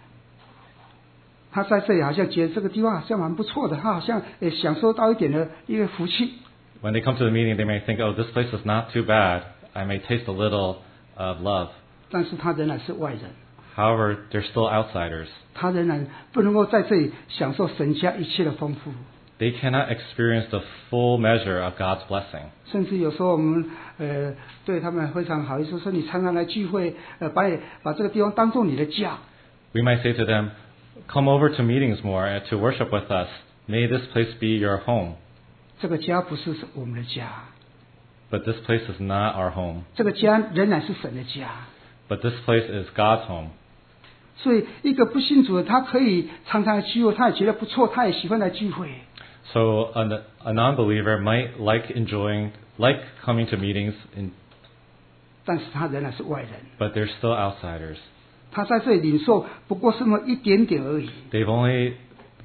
他在这里好像觉得这个地方好像蛮不错的，他好像也享受到一点的一个福气。 When they come to the meeting, they may think, oh, this place is not too bad. I may taste a little of love. 但是他仍然是外人， However, they're still outsiders. 他仍然不能够在这里享受神家一切的丰富。 They cannot experience the full measure of God's blessing. 甚至有时候我们呃对他们非常好意思说，你常常来聚会，呃把你把这个地方当做你的家。 We might say to them, come over to meetings more and to worship with us. May this place be your home. 这个家不是我们的家， But this place is not our home. 这个家仍然是神的家。 But this place is God's home. 所以一个不信主的，他可以常常来聚会，他也觉得不错，他也喜欢来聚会。 So a, a non-believer might like enjoying, like coming to meetings, in, 但是他仍然是外人， but they're still outsiders. 他在这里领受不过是那么一点点而已。 They've only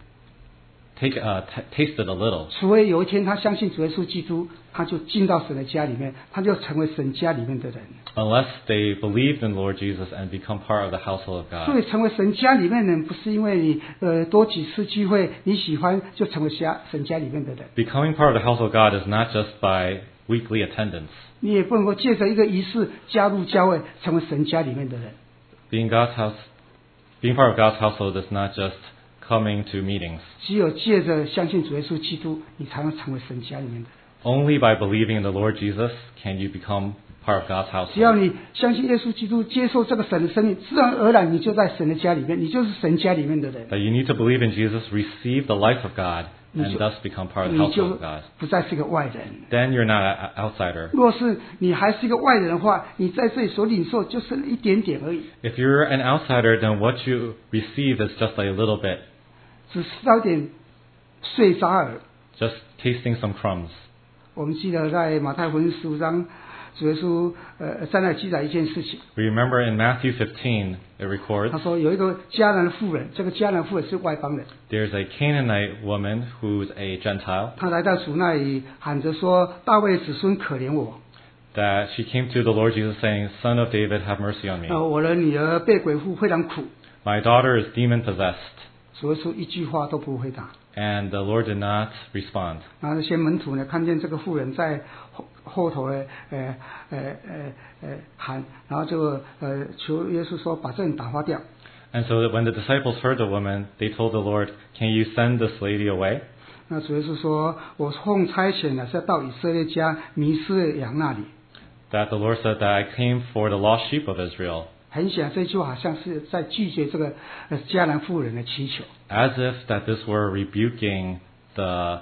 take, uh, t- tasted a little. 除非有一天他相信主耶稣基督，他就进到神的家里面，他就成为神家里面的人。 Unless they believed in Lord Jesus and become part of the household of 所 God. 以成为神家里面的人，不是因为你呃多几次聚会你喜欢就成为家神家里面的人， Becoming part of the household of God is not just by weekly attendance. 你也不能够借着一个仪式加入教会，成为神家里面的人。 Being God's house, being part of God's household is not just coming to meetings. 只有借着相信主耶稣基督，你才能成为神家里面的人。 Only by believing in the Lord Jesus can you become part of God's 只要 household. 你相信耶稣基督，接受这个神的生命，自然而然你就在神的家里面，你就是神家里面的人， That you need to believe in Jesus, receive the life of God, 你 and 就 thus become part of the 你就 household of God. 不再是个外人。 Then you're not an outsider. 若是你还是一个外人的话，你在这里所领受就是一点点而已， If you're an outsider, then what you receive is just a little bit, 只吃到一点碎渣儿。 just tasting some crumbs. 我们记得在马太福音十五章，主耶稣呃在那记载一件事情， We remember in Matthew fifteen, it records, 他说有一个迦南的妇人，这个迦南妇人是外邦人， there's a Canaanite woman who's a Gentile, 她来到主那里喊着说：“大卫子孙可怜我， that she came to the Lord Jesus saying, Son of David, have mercy on me. 呃，我的女儿被鬼附，非常苦。 My daughter is demon possessed. ” 主耶稣一句话都不回答。 And the Lord did not respond. 然后那些门徒呢，看见这个妇人在后后头呢，呃呃呃呃喊，然后就呃求耶稣说把这人打发掉。 And so that when the disciples heard the woman, they told the Lord, Can you send this lady away? 那主耶稣说：“我奉差遣呢，是要到以色列家迷失的羊那里。” That the Lord said that I came for the lost sheep of Israel. 很显然，这句话好像是在拒绝这个呃迦南妇人的祈求。 As if that this were rebuking the,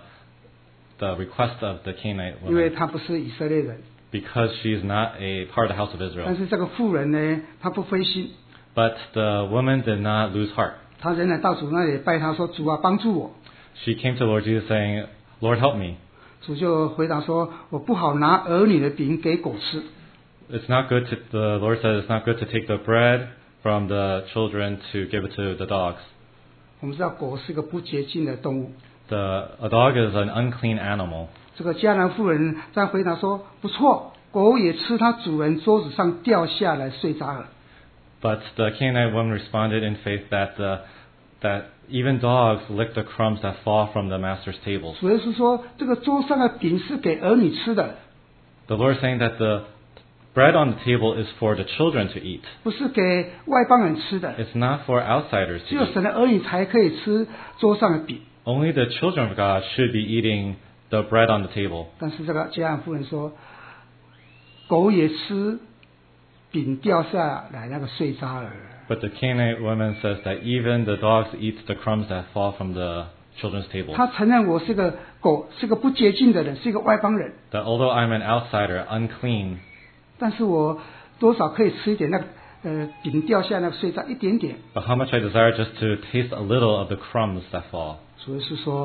the request of the Canaanite 因为 woman. 他不是以色列人， Because she is not a part of the house of 但 Israel. 是这个妇人呢，她不灰心， But the woman did not lose heart. 她仍然到主那里拜他说：“主啊，帮助我。 She came to Lord Jesus saying, Lord, help me. ” 主就回答说：“我不好拿儿女的饼给狗吃。” It's not good to, the Lord said it's not good to take the bread from the children to give it to the dogs. 我们知道狗是个不洁净的动物。 The, a dog is an unclean animal. 这个迦南妇人在回答说：“不错，狗也吃它主人桌子上掉下来碎渣儿。” But the Canaanite woman responded in faith that, the, that even dogs lick the crumbs that fall from the master's tables. 主耶稣说：“这个桌上的饼是给儿女吃的， The Lord is saying that the bread on the table is for the children to eat. 不是给外邦人吃的。 It's not for outsiders 只 to 有 eat. 神的儿女才可以吃桌上的饼。” Only the children of God should be eating the bread on the table. 但是这个迦南妇人说：“狗也吃饼掉下来那个碎渣儿。” But the Canaanite woman says that even the dogs eat the crumbs that fall from the children's table. 他承认我是个狗，是个不洁净的人，是一个外邦人， That although I'm an outsider, unclean, 但是我多少可以吃一点那个呃饼掉下那个碎渣一点点。 but how much I desire just to taste a little of the crumbs that fall. 主要是说，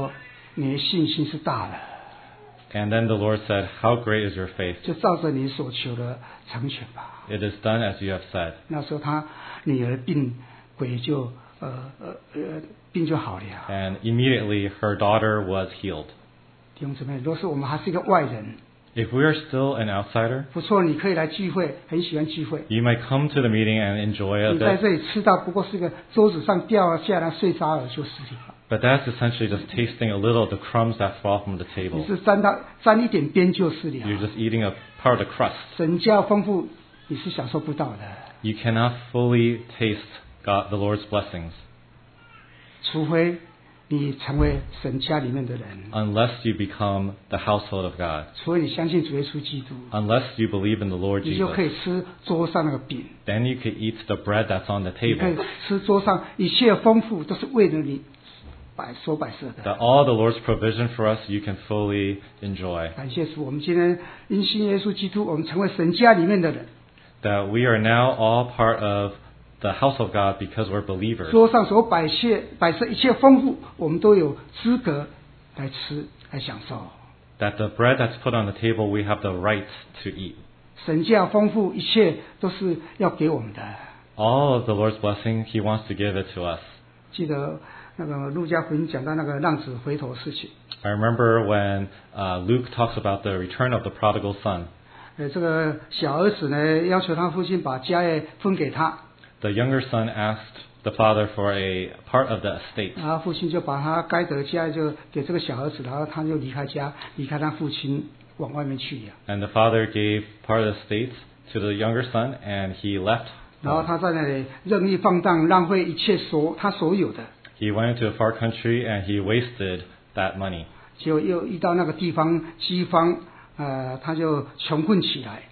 你的信心是大的， And then the Lord said, How great is your faith? 就照着你所求的成全吧。 It is done as you have said. 那时候他女儿病鬼就呃呃呃病就好了。 And immediately her daughter was healed. 弟兄姊妹，若是我们还是一个外人， If we are still an outsider, 不错，你可以来聚会，很喜欢聚会。 you might come to the meeting and enjoy a 你在 bit, 这里吃到不过是个桌子上掉下来碎渣儿就是了。 but that's essentially just tasting a little of the crumbs that fall from the 你 table. 是沾到沾一点边就是了。 You're just eating a part of the crust. 神家丰富，你是享受不到的， You cannot fully taste God, the Lord's blessings, 除非你成为神家里面的人， unless you become the household of God, 除非你相信主耶稣基督， unless you believe in the Lord 你就可以 Jesus. 吃桌上那个饼， Then you can eat the bread that's on the 你可以 table. 吃桌上一切丰富，都是为了你摆所摆设的。 That all the Lord's provision for us, you can fully enjoy. 感谢主，我们今天因信耶稣基督，我们成为神家里面的人。 That we are now all part of the house of God because we're believers. 桌上所摆设摆设一切丰富，我们都有资格来吃来享受。 That the bread that's put on the table, we have the right to eat. 神家丰富，一切都是要给我们的。 All of the Lord's blessing, He wants to give it to us. 记得那个路加福音讲到那个浪子回头的事情。 I remember when uh, Luke talks about the return of the prodigal son. 呃，这个小儿子呢，要求他父亲把家业分给他， The younger son asked the father for a part of the estate. 然后父亲就把他该得的家业就给这个小儿子，然后他就离开家，离开他父亲往外面去呀。 And the father gave part of the estate to the younger son, and he left. 然后他在那里任意放荡，浪费一切所他所有的， He went into a far country and he wasted that money. 结果又遇到那个地方饥荒，呃，他就穷困起来，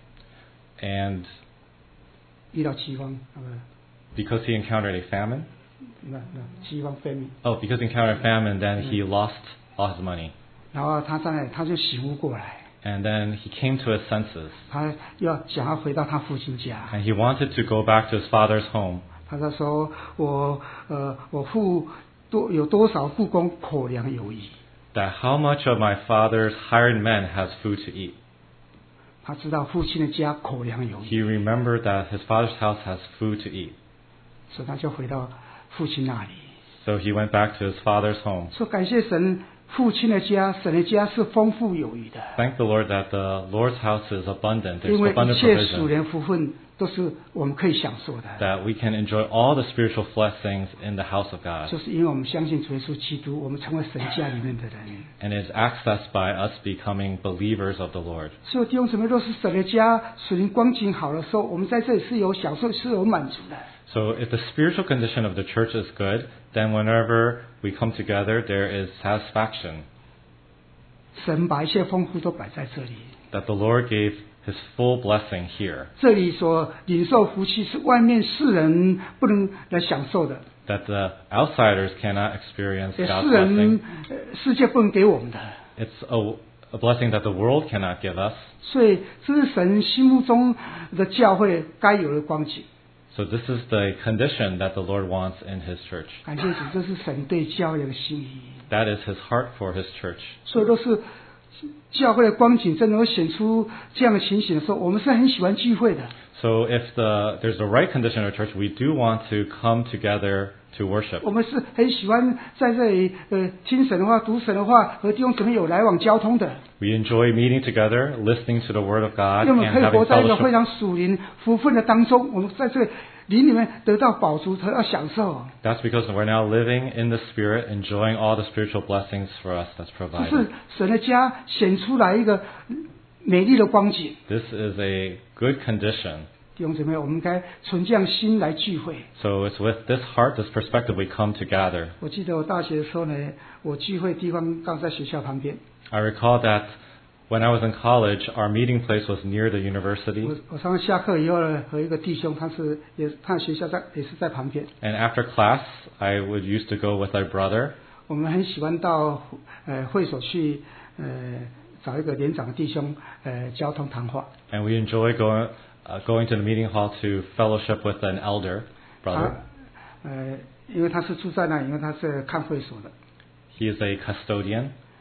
And 遇到饥荒，那个 because he encountered a famine, 那那饥荒 famine， oh, because he encountered famine, then he lost all his money. 然后他在那里他就醒悟过来， And then he came to his senses, 他要想要回到他父亲家。 and he wanted to go back to his father's home. 他在说：“我呃，我父多有多少故宫口粮有余。 That how much of my father's hired men has food to eat. ” 他知道父亲的家口粮有余， He remembered that his father's house has food to eat. 所以他就回到父亲那里。 So he went back to his father's home. 说感谢神，父亲的家，神的家是丰富有余的， Thank the Lord that the Lord's house is abundant. There's 因为 abundant 一切属 provision. 灵福分都是我们可以享受的， That we can enjoy all the spiritual blessings in the house of God. 就是因为我们相信主耶稣基督，我们成为神家里面的人。 And is accessed by us becoming believers of the Lord. 所以弟兄姊妹，若是神的家属灵光景好的时候，我们在这里是有享受，是有满足的。 So if the spiritual condition of the church is good, then whenever we come together, there is satisfaction. 神把一切丰富都摆在这里。 That the Lord gave His full blessing here. 这里所领受福气是外面世人不能来享受的， That the outsiders cannot experience 也 God's 世人 blessing. 呃世界不能给我们的。 It's a, a blessing that the world cannot give us. 所以这是神心目中的教会该有的光景。 So this is the condition that the Lord wants in His church. 感谢主，这是神对教会的心意。 That is His heart for His church. 所以都是教会的光景真的会显出这样的情形的时候，我们是很喜欢聚会的。 So if the, there's the right condition in our church, we do want to come together to worship. 我们是很喜欢在这里呃听神的话、读神的话，和弟兄姊妹有来往交通的。 We enjoy meeting together, listening to the Word of God, 因为我们 and 可以 having 活在一个非 fellowship. 常属灵福分的当中，我们在这个灵里面得到饱足，得到享受。 That's because we're now living in the Spirit, enjoying all the spiritual blessings for us that's 这 provided. 是神的家显出来一个美丽的光景。 This is a good condition. 弟兄姊妹，我们应该存这样心来聚会。 So it's with this heart, this perspective, we come to gather. 我记得我大学的时候呢，我聚会地方刚在学校旁边。 I recall that when I was in college, our meeting place was near the university. 我我常常下课以后呢，和一个弟兄，他是也他的学校在也是在旁边。 And after class, I would used to go with my brother. 我们很喜欢到呃会所去呃找一个年长的弟兄呃交通谈话。 And we enjoy going, uh, going to the meeting hall to fellowship with an elder 他 brother. 呃因为他是住在那里，因为他是看会所的。 He is a custodian.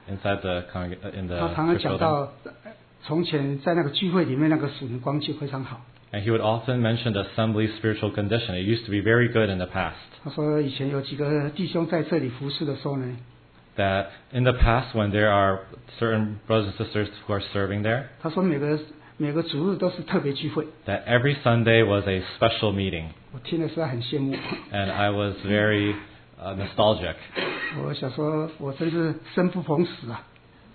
inside the congreg- in 他 the 常常 church 讲 building. 到，呃从前在那个聚会里面那个属灵光景非常好。 And he would often mention the assembly's spiritual condition. It used to be very good in the past. 他说以前有几个弟兄在这里服侍的时候呢， That in the past, when there are certain brothers and sisters who are serving there, 他说每个每个主日都是特别聚会， that every Sunday was a special meeting. 我听了实在很羡慕。 And I was very uh, nostalgic. 我想说，我真是生不逢时啊！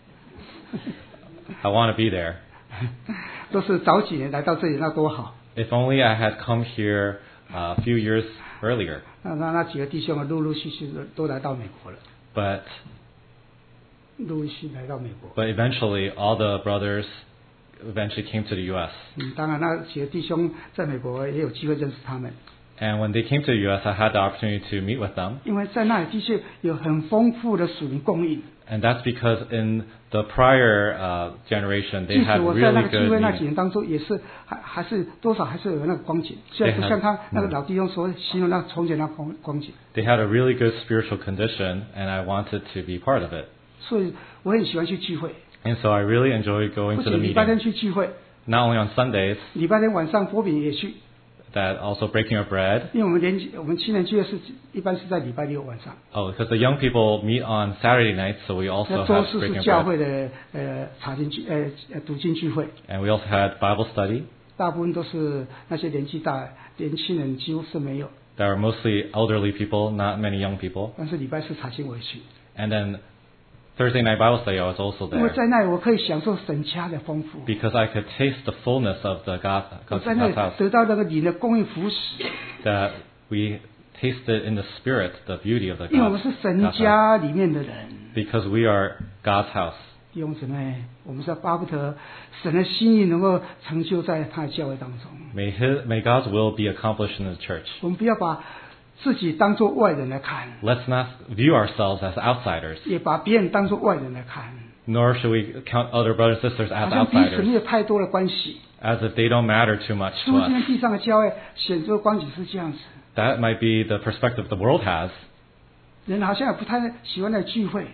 I want to be there. 都是早几年来到这里，那多好。 If only I had come here uh, a few years earlier. 那那那几个弟兄啊，陆陆续续的都来到美国了， But 陆陆续续来到美国。 but eventually, all the brothers eventually came to the U S. 嗯，当然那几个弟兄在美国也有机会认识他们， And when they came to the U S, I had the opportunity to meet with them. 因为在那里的确有很丰富的属灵供应。 And that's because in the prior uh, generation, they 即使 had 我在那 really 个聚 good 会那几 meetings. 年当中，也是还还是多少还是有那个光景，虽然不 They had- 像他那个老弟兄所形容那从前那光光景， They had a really good spiritual condition, and I wanted to be part of it. 所以我很喜欢去聚会， And so I really enjoyed 不 going to the 仅礼拜天 meeting. 去聚会， Not only on Sundays, 礼拜天晚上波饼也去， that also breaking of bread. 因为我们年我们青年聚会是一般是在礼拜六晚上， Oh, because the young people meet on Saturday nights, so we 那 also 周 had 四 breaking 是 of 教 bread. 会的呃查经聚呃呃读经聚会， And we also had Bible study. 大部分都是那些年纪大年轻人几乎是没有， There are mostly elderly people, not many young people. 但是礼拜四查经我也去， And then Thursday night Bible study, I was also 因为 there 在那里我可以享受神家的丰富。 because I could taste the fullness of the God, 我 God's 在那里 house. 得到那个灵的供应服侍， That we tasted in the spirit the beauty of the 因为我们 God, 是神 God's house. 家里面的人。 Because we are God's house. 弟兄姊妹，我们是要巴不得神的心意能够成就在他的教会当中。 May His, may God's will be accomplished in the church. 我们不要把自己当作外人来看， Let's not view ourselves as outsiders, 也把别人当作外人来看， nor should we count other brothers and sisters 好 as 像彼此 outsiders, 没有太多的关系。 as if they don't matter too much 似 to 乎今 us. 天地上的教会显出的光景是这样子， That might be the perspective the world has. 人好像也不太喜欢来聚会，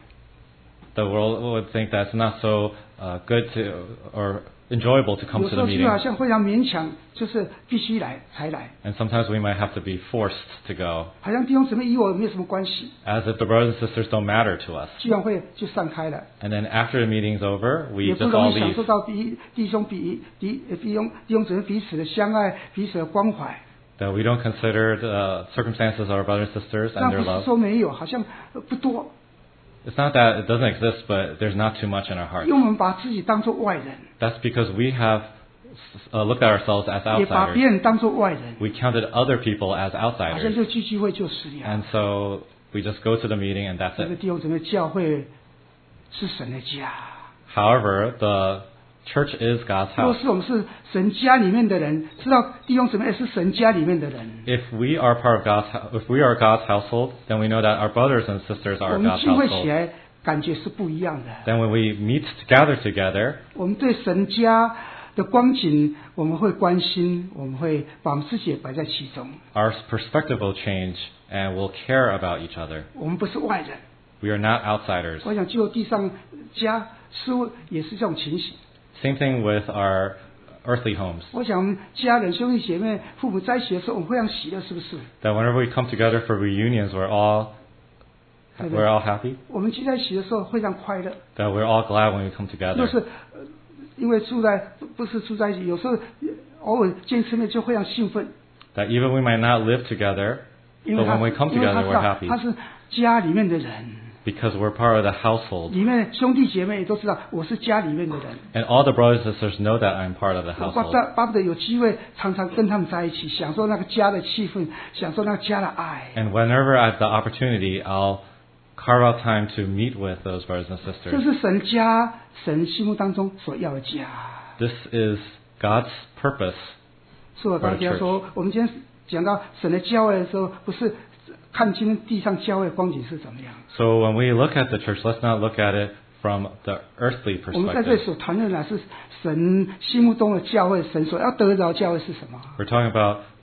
The world would think that's not so uh, good to or enjoyable to come 有 to 时 the 候聚会好 meeting. 像非常勉强，就是必须来才来， And sometimes we might have to be forced to go, 好像弟兄姊妹与我没有什么关系， as if the brothers and sisters don't matter to us. 聚完会就散开了。 And then after the meeting's over, we 也不 just 容 all 易享 leave. 受到弟弟兄彼弟弟兄弟兄姊妹彼此的相爱，彼此的关怀。 That we don't consider the circumstances of our brothers and sisters 那 and 不 their 是 love. 说没有，好像呃不多， It's not that it doesn't exist, but there's not too much in our hearts. 因为我们把自己当作外人， That's because we have uh, looked at ourselves as 也把别 outsiders. 人当作外人， We counted other people as 好像 outsiders. 就聚聚会就是这样。 And so we just go to the meeting and that's 这个 it. 弟兄姊妹，教会是神的家。 However, the church is God's 若 house. 是我们是神家里面的人，知道弟兄姊妹也是神家里面的人， If we are part of God's, hou- if we are God's household, then we know that our brothers and sisters 我 are 们 God's 聚会起 household. 来感觉是不一样的。 Then when we meet, gather together, 我们对神家的光景，我们会关心，我们会把我们自己也摆在其中。 our perspective will change and we'll care about each other. 我们不是外人。 We are not outsiders. 我想，就地上家似乎也是这种情形。 Same thing with our earthly homes. 我想，家人、兄弟姐妹、父母在一起的时候，我们非常喜乐，是不是？ That whenever we come together for reunions, we're all 对不对 we're all happy. 我们聚在一起的时候非常快乐。 That we're all glad when we come 若 together. 是呃因为住在不不是住在一起，有时候呃偶尔见一次面就非常兴奋， That even we might not live together, 因为 but 他 when we come 因为他 together, 知 we're 道 happy 他是家里面的人， because we're part of the household. 里面兄弟姐妹也都知道我是家里面的人。 And all the brothers and sisters know that I'm part of the 我巴 household. 巴巴不得有机会常常跟他们在一起，享受那个家的气氛，享受那个家的爱。 And whenever I have the opportunity, I'll carve out time to meet with those brothers and 这 sisters. 是神家，神心目当中所要的家。 This is God's purpose. 所以我刚才说，我们今天讲到神的教会的时候，不是看今天地上教会的光景是怎么样。 So when we look at the church, let's not look at it from the earthly 我们在这里 perspective. 所谈论的是神心目中的教会，神所要得着教会是什么？ We're talking about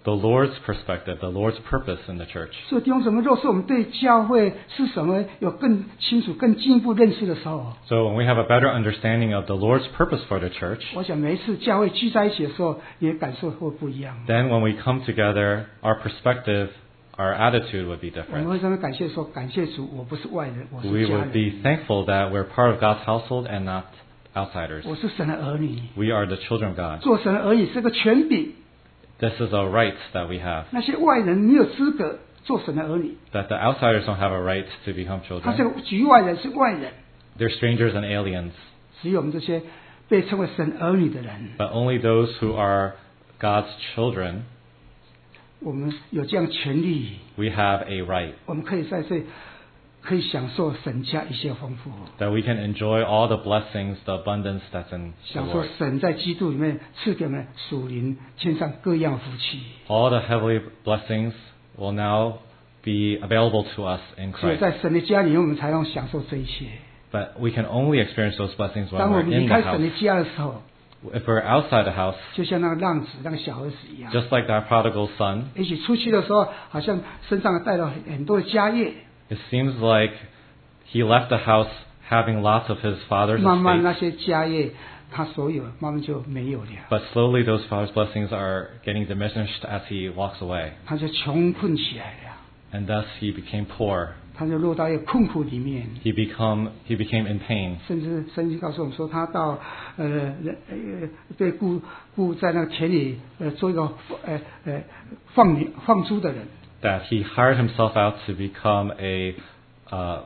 the Lord's perspective, the Lord's purpose in the church. 所以弟兄姊妹，若是我们对教会是什么有更清楚、更进一步认识的时候， So when we have a better understanding of the Lord's purpose for the church, 我想每一次教会聚在一起的时候，你的感受会不一样。 then when we come together, our perspective, our attitude would be 我们 different. 会这么感谢说：感谢主，我不是外人，我 We 是家 would 人， be thankful that we're part of God's household and not outsiders. 我是神的儿女。 We are the children of God. 做神的儿女是个权柄， This is a right that we have, 那些外人没有资格做神的儿女， that the outsiders don't have a right to become 他是 children. 个局外人，是外人。 They're strangers and aliens, 只有我们这些被称为神儿女的人， but only those who are God's children, 我们有这样权利， we have a right, 我们可以在这可以享受神家一切丰富， that we can enjoy all the blessings, the abundance that's in the 享受 Lord. 神在基督里面赐给我们属灵天上各样福气。 All the heavenly blessings will now be available to us in 所以 Christ. 在神的家里面，我们才能享受这一切。 But we can only experience those blessings when 当我 we're 们 in 离 the 开神的 house. 家的时候， If we're outside the house, 就像那个浪子、那个小儿子一样， just like that prodigal son, 一起出去的时候，好像身上带了很多的家业， it seems like he left the house having lots of his father's 慢慢那 estate, 些家业他所有，慢慢就没有了， but slowly those father's blessings are getting diminished as he walks away. 他就穷困起来了， And thus he became poor. 他就落到一个困苦里面。 He become he became in pain. 甚至圣经告诉我们说，他到呃人呃被雇雇在那个田里呃做一个呃呃放牛放猪的人， That he hired himself out to become a uh,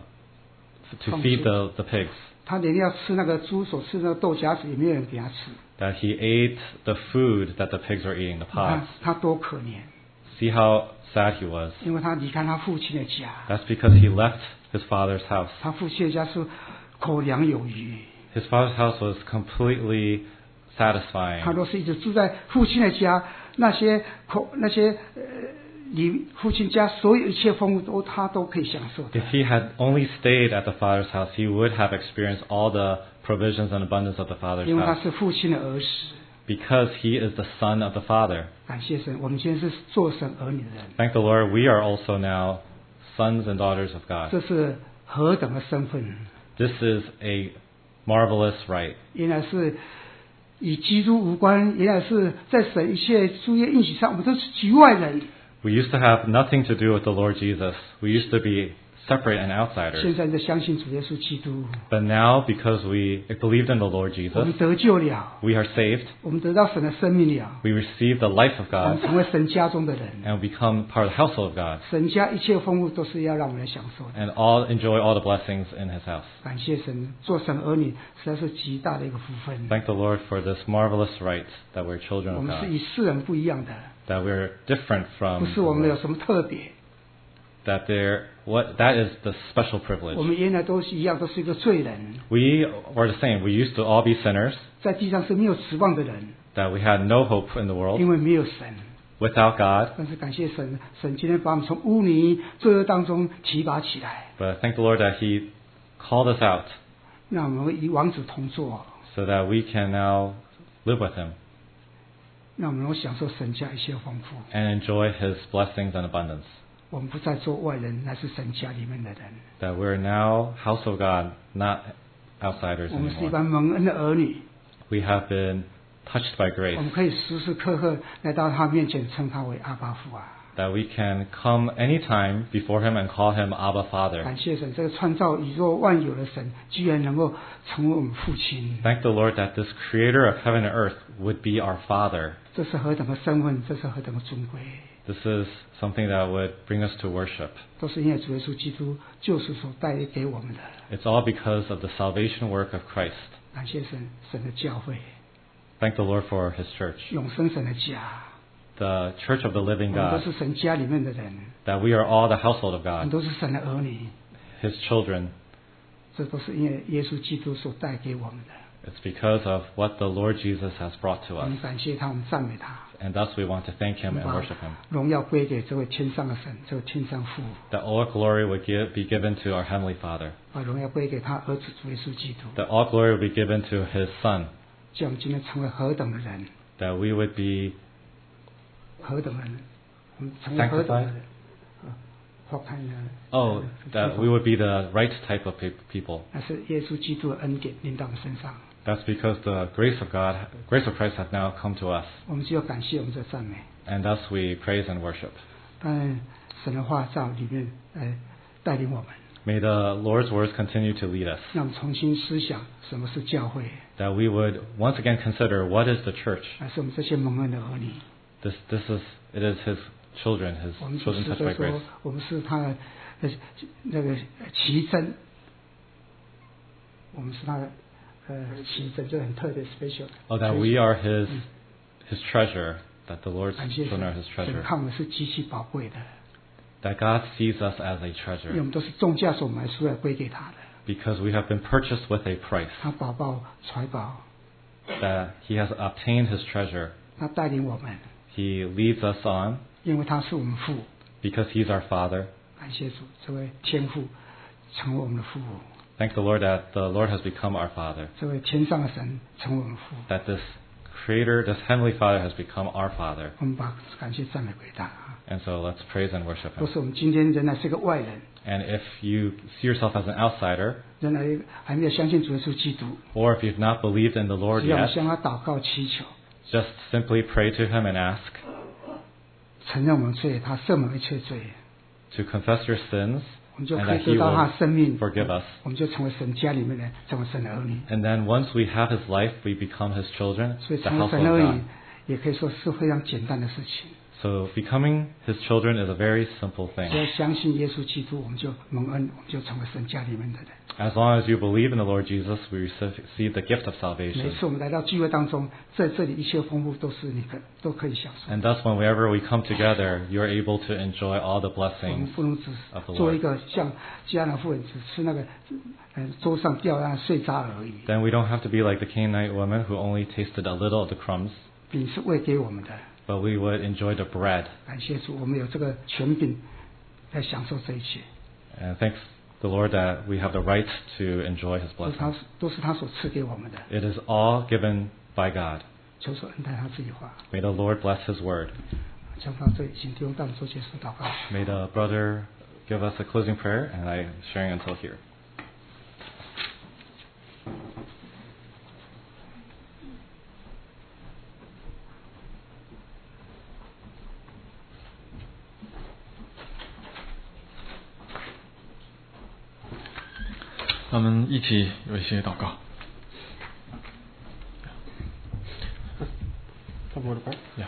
to feed the, the pigs. 他连要吃那个猪所吃的那个豆荚子也没有人给他吃， That he ate the food that the pigs were eating, the 你看 pods. 他多可怜， See how sad he was. 因为他离开他父亲的家， That's because he left his father's house. 他父亲的家是口粮有余， His father's house was completely 他 satisfying. 若是一直住在父亲的家，那些口那些呃你父亲家所有一切丰富都他都可以享受的 If，he had only stayed at the father's house, he would have experienced all the provisions and abundance of the father's 因为他 house. 是父亲的儿子。 Because he is the son of the Father. 感谢神，我们今天是做神儿女的人， Thank the Lord, we are also now sons and daughters of God. 这是何等的身份！ This is a marvelous right. 原来是与基督无关，原来是在神一切诸业应许上，我们都是局外人。 We used to have nothing to do with the Lord Jesus. We used to be separate and 现 outsiders. 在就相信主耶稣基督， But now, because we believed in the Lord 我 Jesus, 们得救了， we are saved. 我们得到神的生命了， We receive the life of 我们 God 成为神家中的人。 and become part of the household of God. 神家一切丰富都是要让我们来享受的。 And all enjoy all the blessings in His house. 感谢神，做神儿女实在是极大的一个福分。 Thank the Lord for this marvelous right that we're children 我 of 们是 God. 与世人不一样的， That we're different 不 from 是 the 我们有 world. 什么特别。 That there, what that is the special 我 privilege. 们原来都是一样，都是一个罪人， We were the same. We used to all be sinners. 在地上是没有指望的人， That we had no hope in the world 因为没有神。 without God. 但是感谢神，神今天把我们从污泥罪恶当中提拔起来， But thank the Lord that He called us out 让我们与王子同坐， so that we can now live with Him 让我们能够享受神家一切丰富。 and enjoy His blessings and abundance. 我们不再做外人，乃是神家里面的人。 That we're now house of God, not outsiders 我们是一 anymore. 般蒙恩的儿女， We have been touched by 我 grace. 们可以时时刻刻来到他面前，称他为阿爸父啊！ That we can come anytime before Him and call Him Abba Father. 感谢神，这个创造宇宙万有的神，居然能够成为我们父亲， Thank the Lord that this Creator of heaven and earth would be our Father. 这是何等的身份，这是何等的尊贵， This is something that would bring us to worship. 都是因为主耶稣基督救赎所带给我们的。 It's all because of the salvation work of Christ. 感谢神，神的教会， Thank the Lord for His church, 永生神的家， the church of the 我 living 们都 God, 是神家里面的人， that we are all the household of 我们 God, 都是神的儿女， His children. 这都是因为耶稣基督所带给我们的。 It's because of what the Lord Jesus has brought to 我 us. 们感谢他，我们赞美他， And thus we want to thank Him and 把 worship Him. 荣耀归给这位天上的神，这位天上父， That all glory would give, be given to our Heavenly Father. 把荣耀归给他儿子主耶稣基督， That all glory would be given to His Son. 叫我们今天成为何等的人。 That we would be 何等人，我们成为何等人。what kind Oh, that we would be the right type of people. 那是耶稣基督的恩典临到我们身上。 That's because the grace of God, grace of Christ has now come to us. 我们就要感谢，我们就赞美。 And thus we praise and worship. 当然，神的话在里面来带领我们。 May the Lord's words continue to lead us. 让我们重新思想什么是教会。 That we would once again consider what is the church. 还是我们这些蒙恩的儿女。 This, this is, it is His children, His children touched by grace. 我们是他的那个奇珍，我们是他的呃奇珍，这很特别 special. Oh, that we are His His treasure. That the Lord's children are His treasure. 神看我们是极其宝贵的。 That God sees us as a treasure. 因为我们都是重价所买赎来归给他的。 Because we have been purchased with a price. 他宝宝财宝。 That He has obtained His treasure. 他带领我们。 He leads us on. 因为他是我们父。 Because He's our Father. 感谢主，这位天父成为我们的父。 Thank the Lord that the Lord has become our Father. 这位天上的神成为我们父。 That this Creator, this Heavenly Father has become our Father. 我们把感谢赞美归他。 And so let's praise and worship Him. 都是我们今天仍然是个外人。 And if you see yourself as an outsider, 仍然还没有相信主耶稣基督 or if you've not believed in the Lord 只要 yet, 向他祷告祈求 just simply pray to Him and ask 承认我们罪，他赦免一切罪， to confess your sins, 我们就 and 可以 that 得 He 到他 will 的生命， forgive us. 我们就成为神家里面的，成为神的儿女。 And then once we have His life, we become His children, 所以 the 成为 household 神的 of 儿 God. 女，也可以说是非常简单的事情。 So becoming His children is a very simple 只要 thing. 相信耶稣基督，我们就蒙恩，我们就成为神家里面的人。 As long as you believe in the Lord Jesus, we receive the gift of 每 salvation. 次我们来到聚会当中，在这里一切丰富都是你可都可以享受。 And thus, whenever we come together, you're able to enjoy all the 我们 blessings 不能只 of the 做一 Lord. 个像迦南妇人只吃那个呃桌上掉那碎渣而已。 Then we don't have to be like the Canaanite woman who only tasted a little of the crumbs, 饼是喂给我们的。 but we would enjoy the bread. 感谢主，我们有这个权柄来享受这一切， And thanks the Lord that we have the right to enjoy His 都是他 blessings. 都是他所赐给我们的。 It is all given by God. 求主恩待他自己话。 May the Lord bless His word. 讲到这里，请弟兄到做结束祷告。 May the brother give us a closing prayer, and I am sharing until here. 我们一起有一些祷告。Yeah.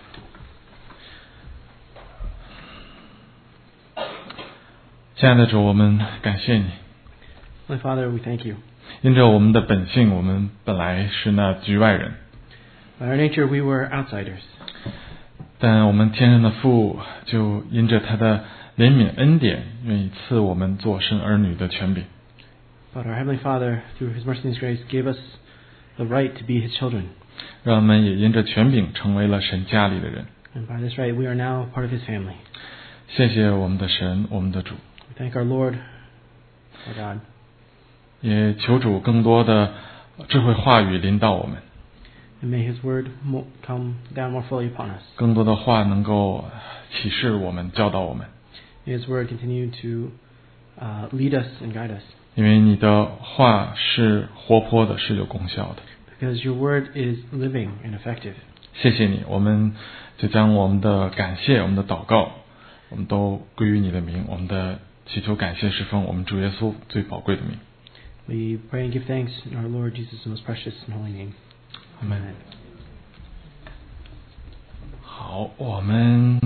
亲爱的主，我们感谢你。 My Father, we thank you. 因着我们的本性，我们本来是那局外人， By our nature, we were outsiders. 但我们天上的父就因着他的怜悯恩典，愿意赐我们做神儿女的权柄。 But our Heavenly Father, through His mercy and His grace, gave us the right to be His children. 让我们也因着权柄成为了神家里的人。 And by this right, we are now part of His family. 谢谢我们的神，我们的主， We thank our Lord, our God. 也求主更多的智慧话语临到我们， And may His word mo- come down more fully upon us. 更多的话能够启示我们，教导我们。 May His word continue to uh, lead us and guide us. 因为你的话是活泼的，是有功效的。 Because your word is living and effective. 谢谢你，我们就将我们的感谢、我们的祷告，我们都归于你的名，我们的祈求感谢是奉我们主耶稣最宝贵的名。 We pray and give thanks in our Lord Jesus' most precious and holy name. 阿门。好，我们。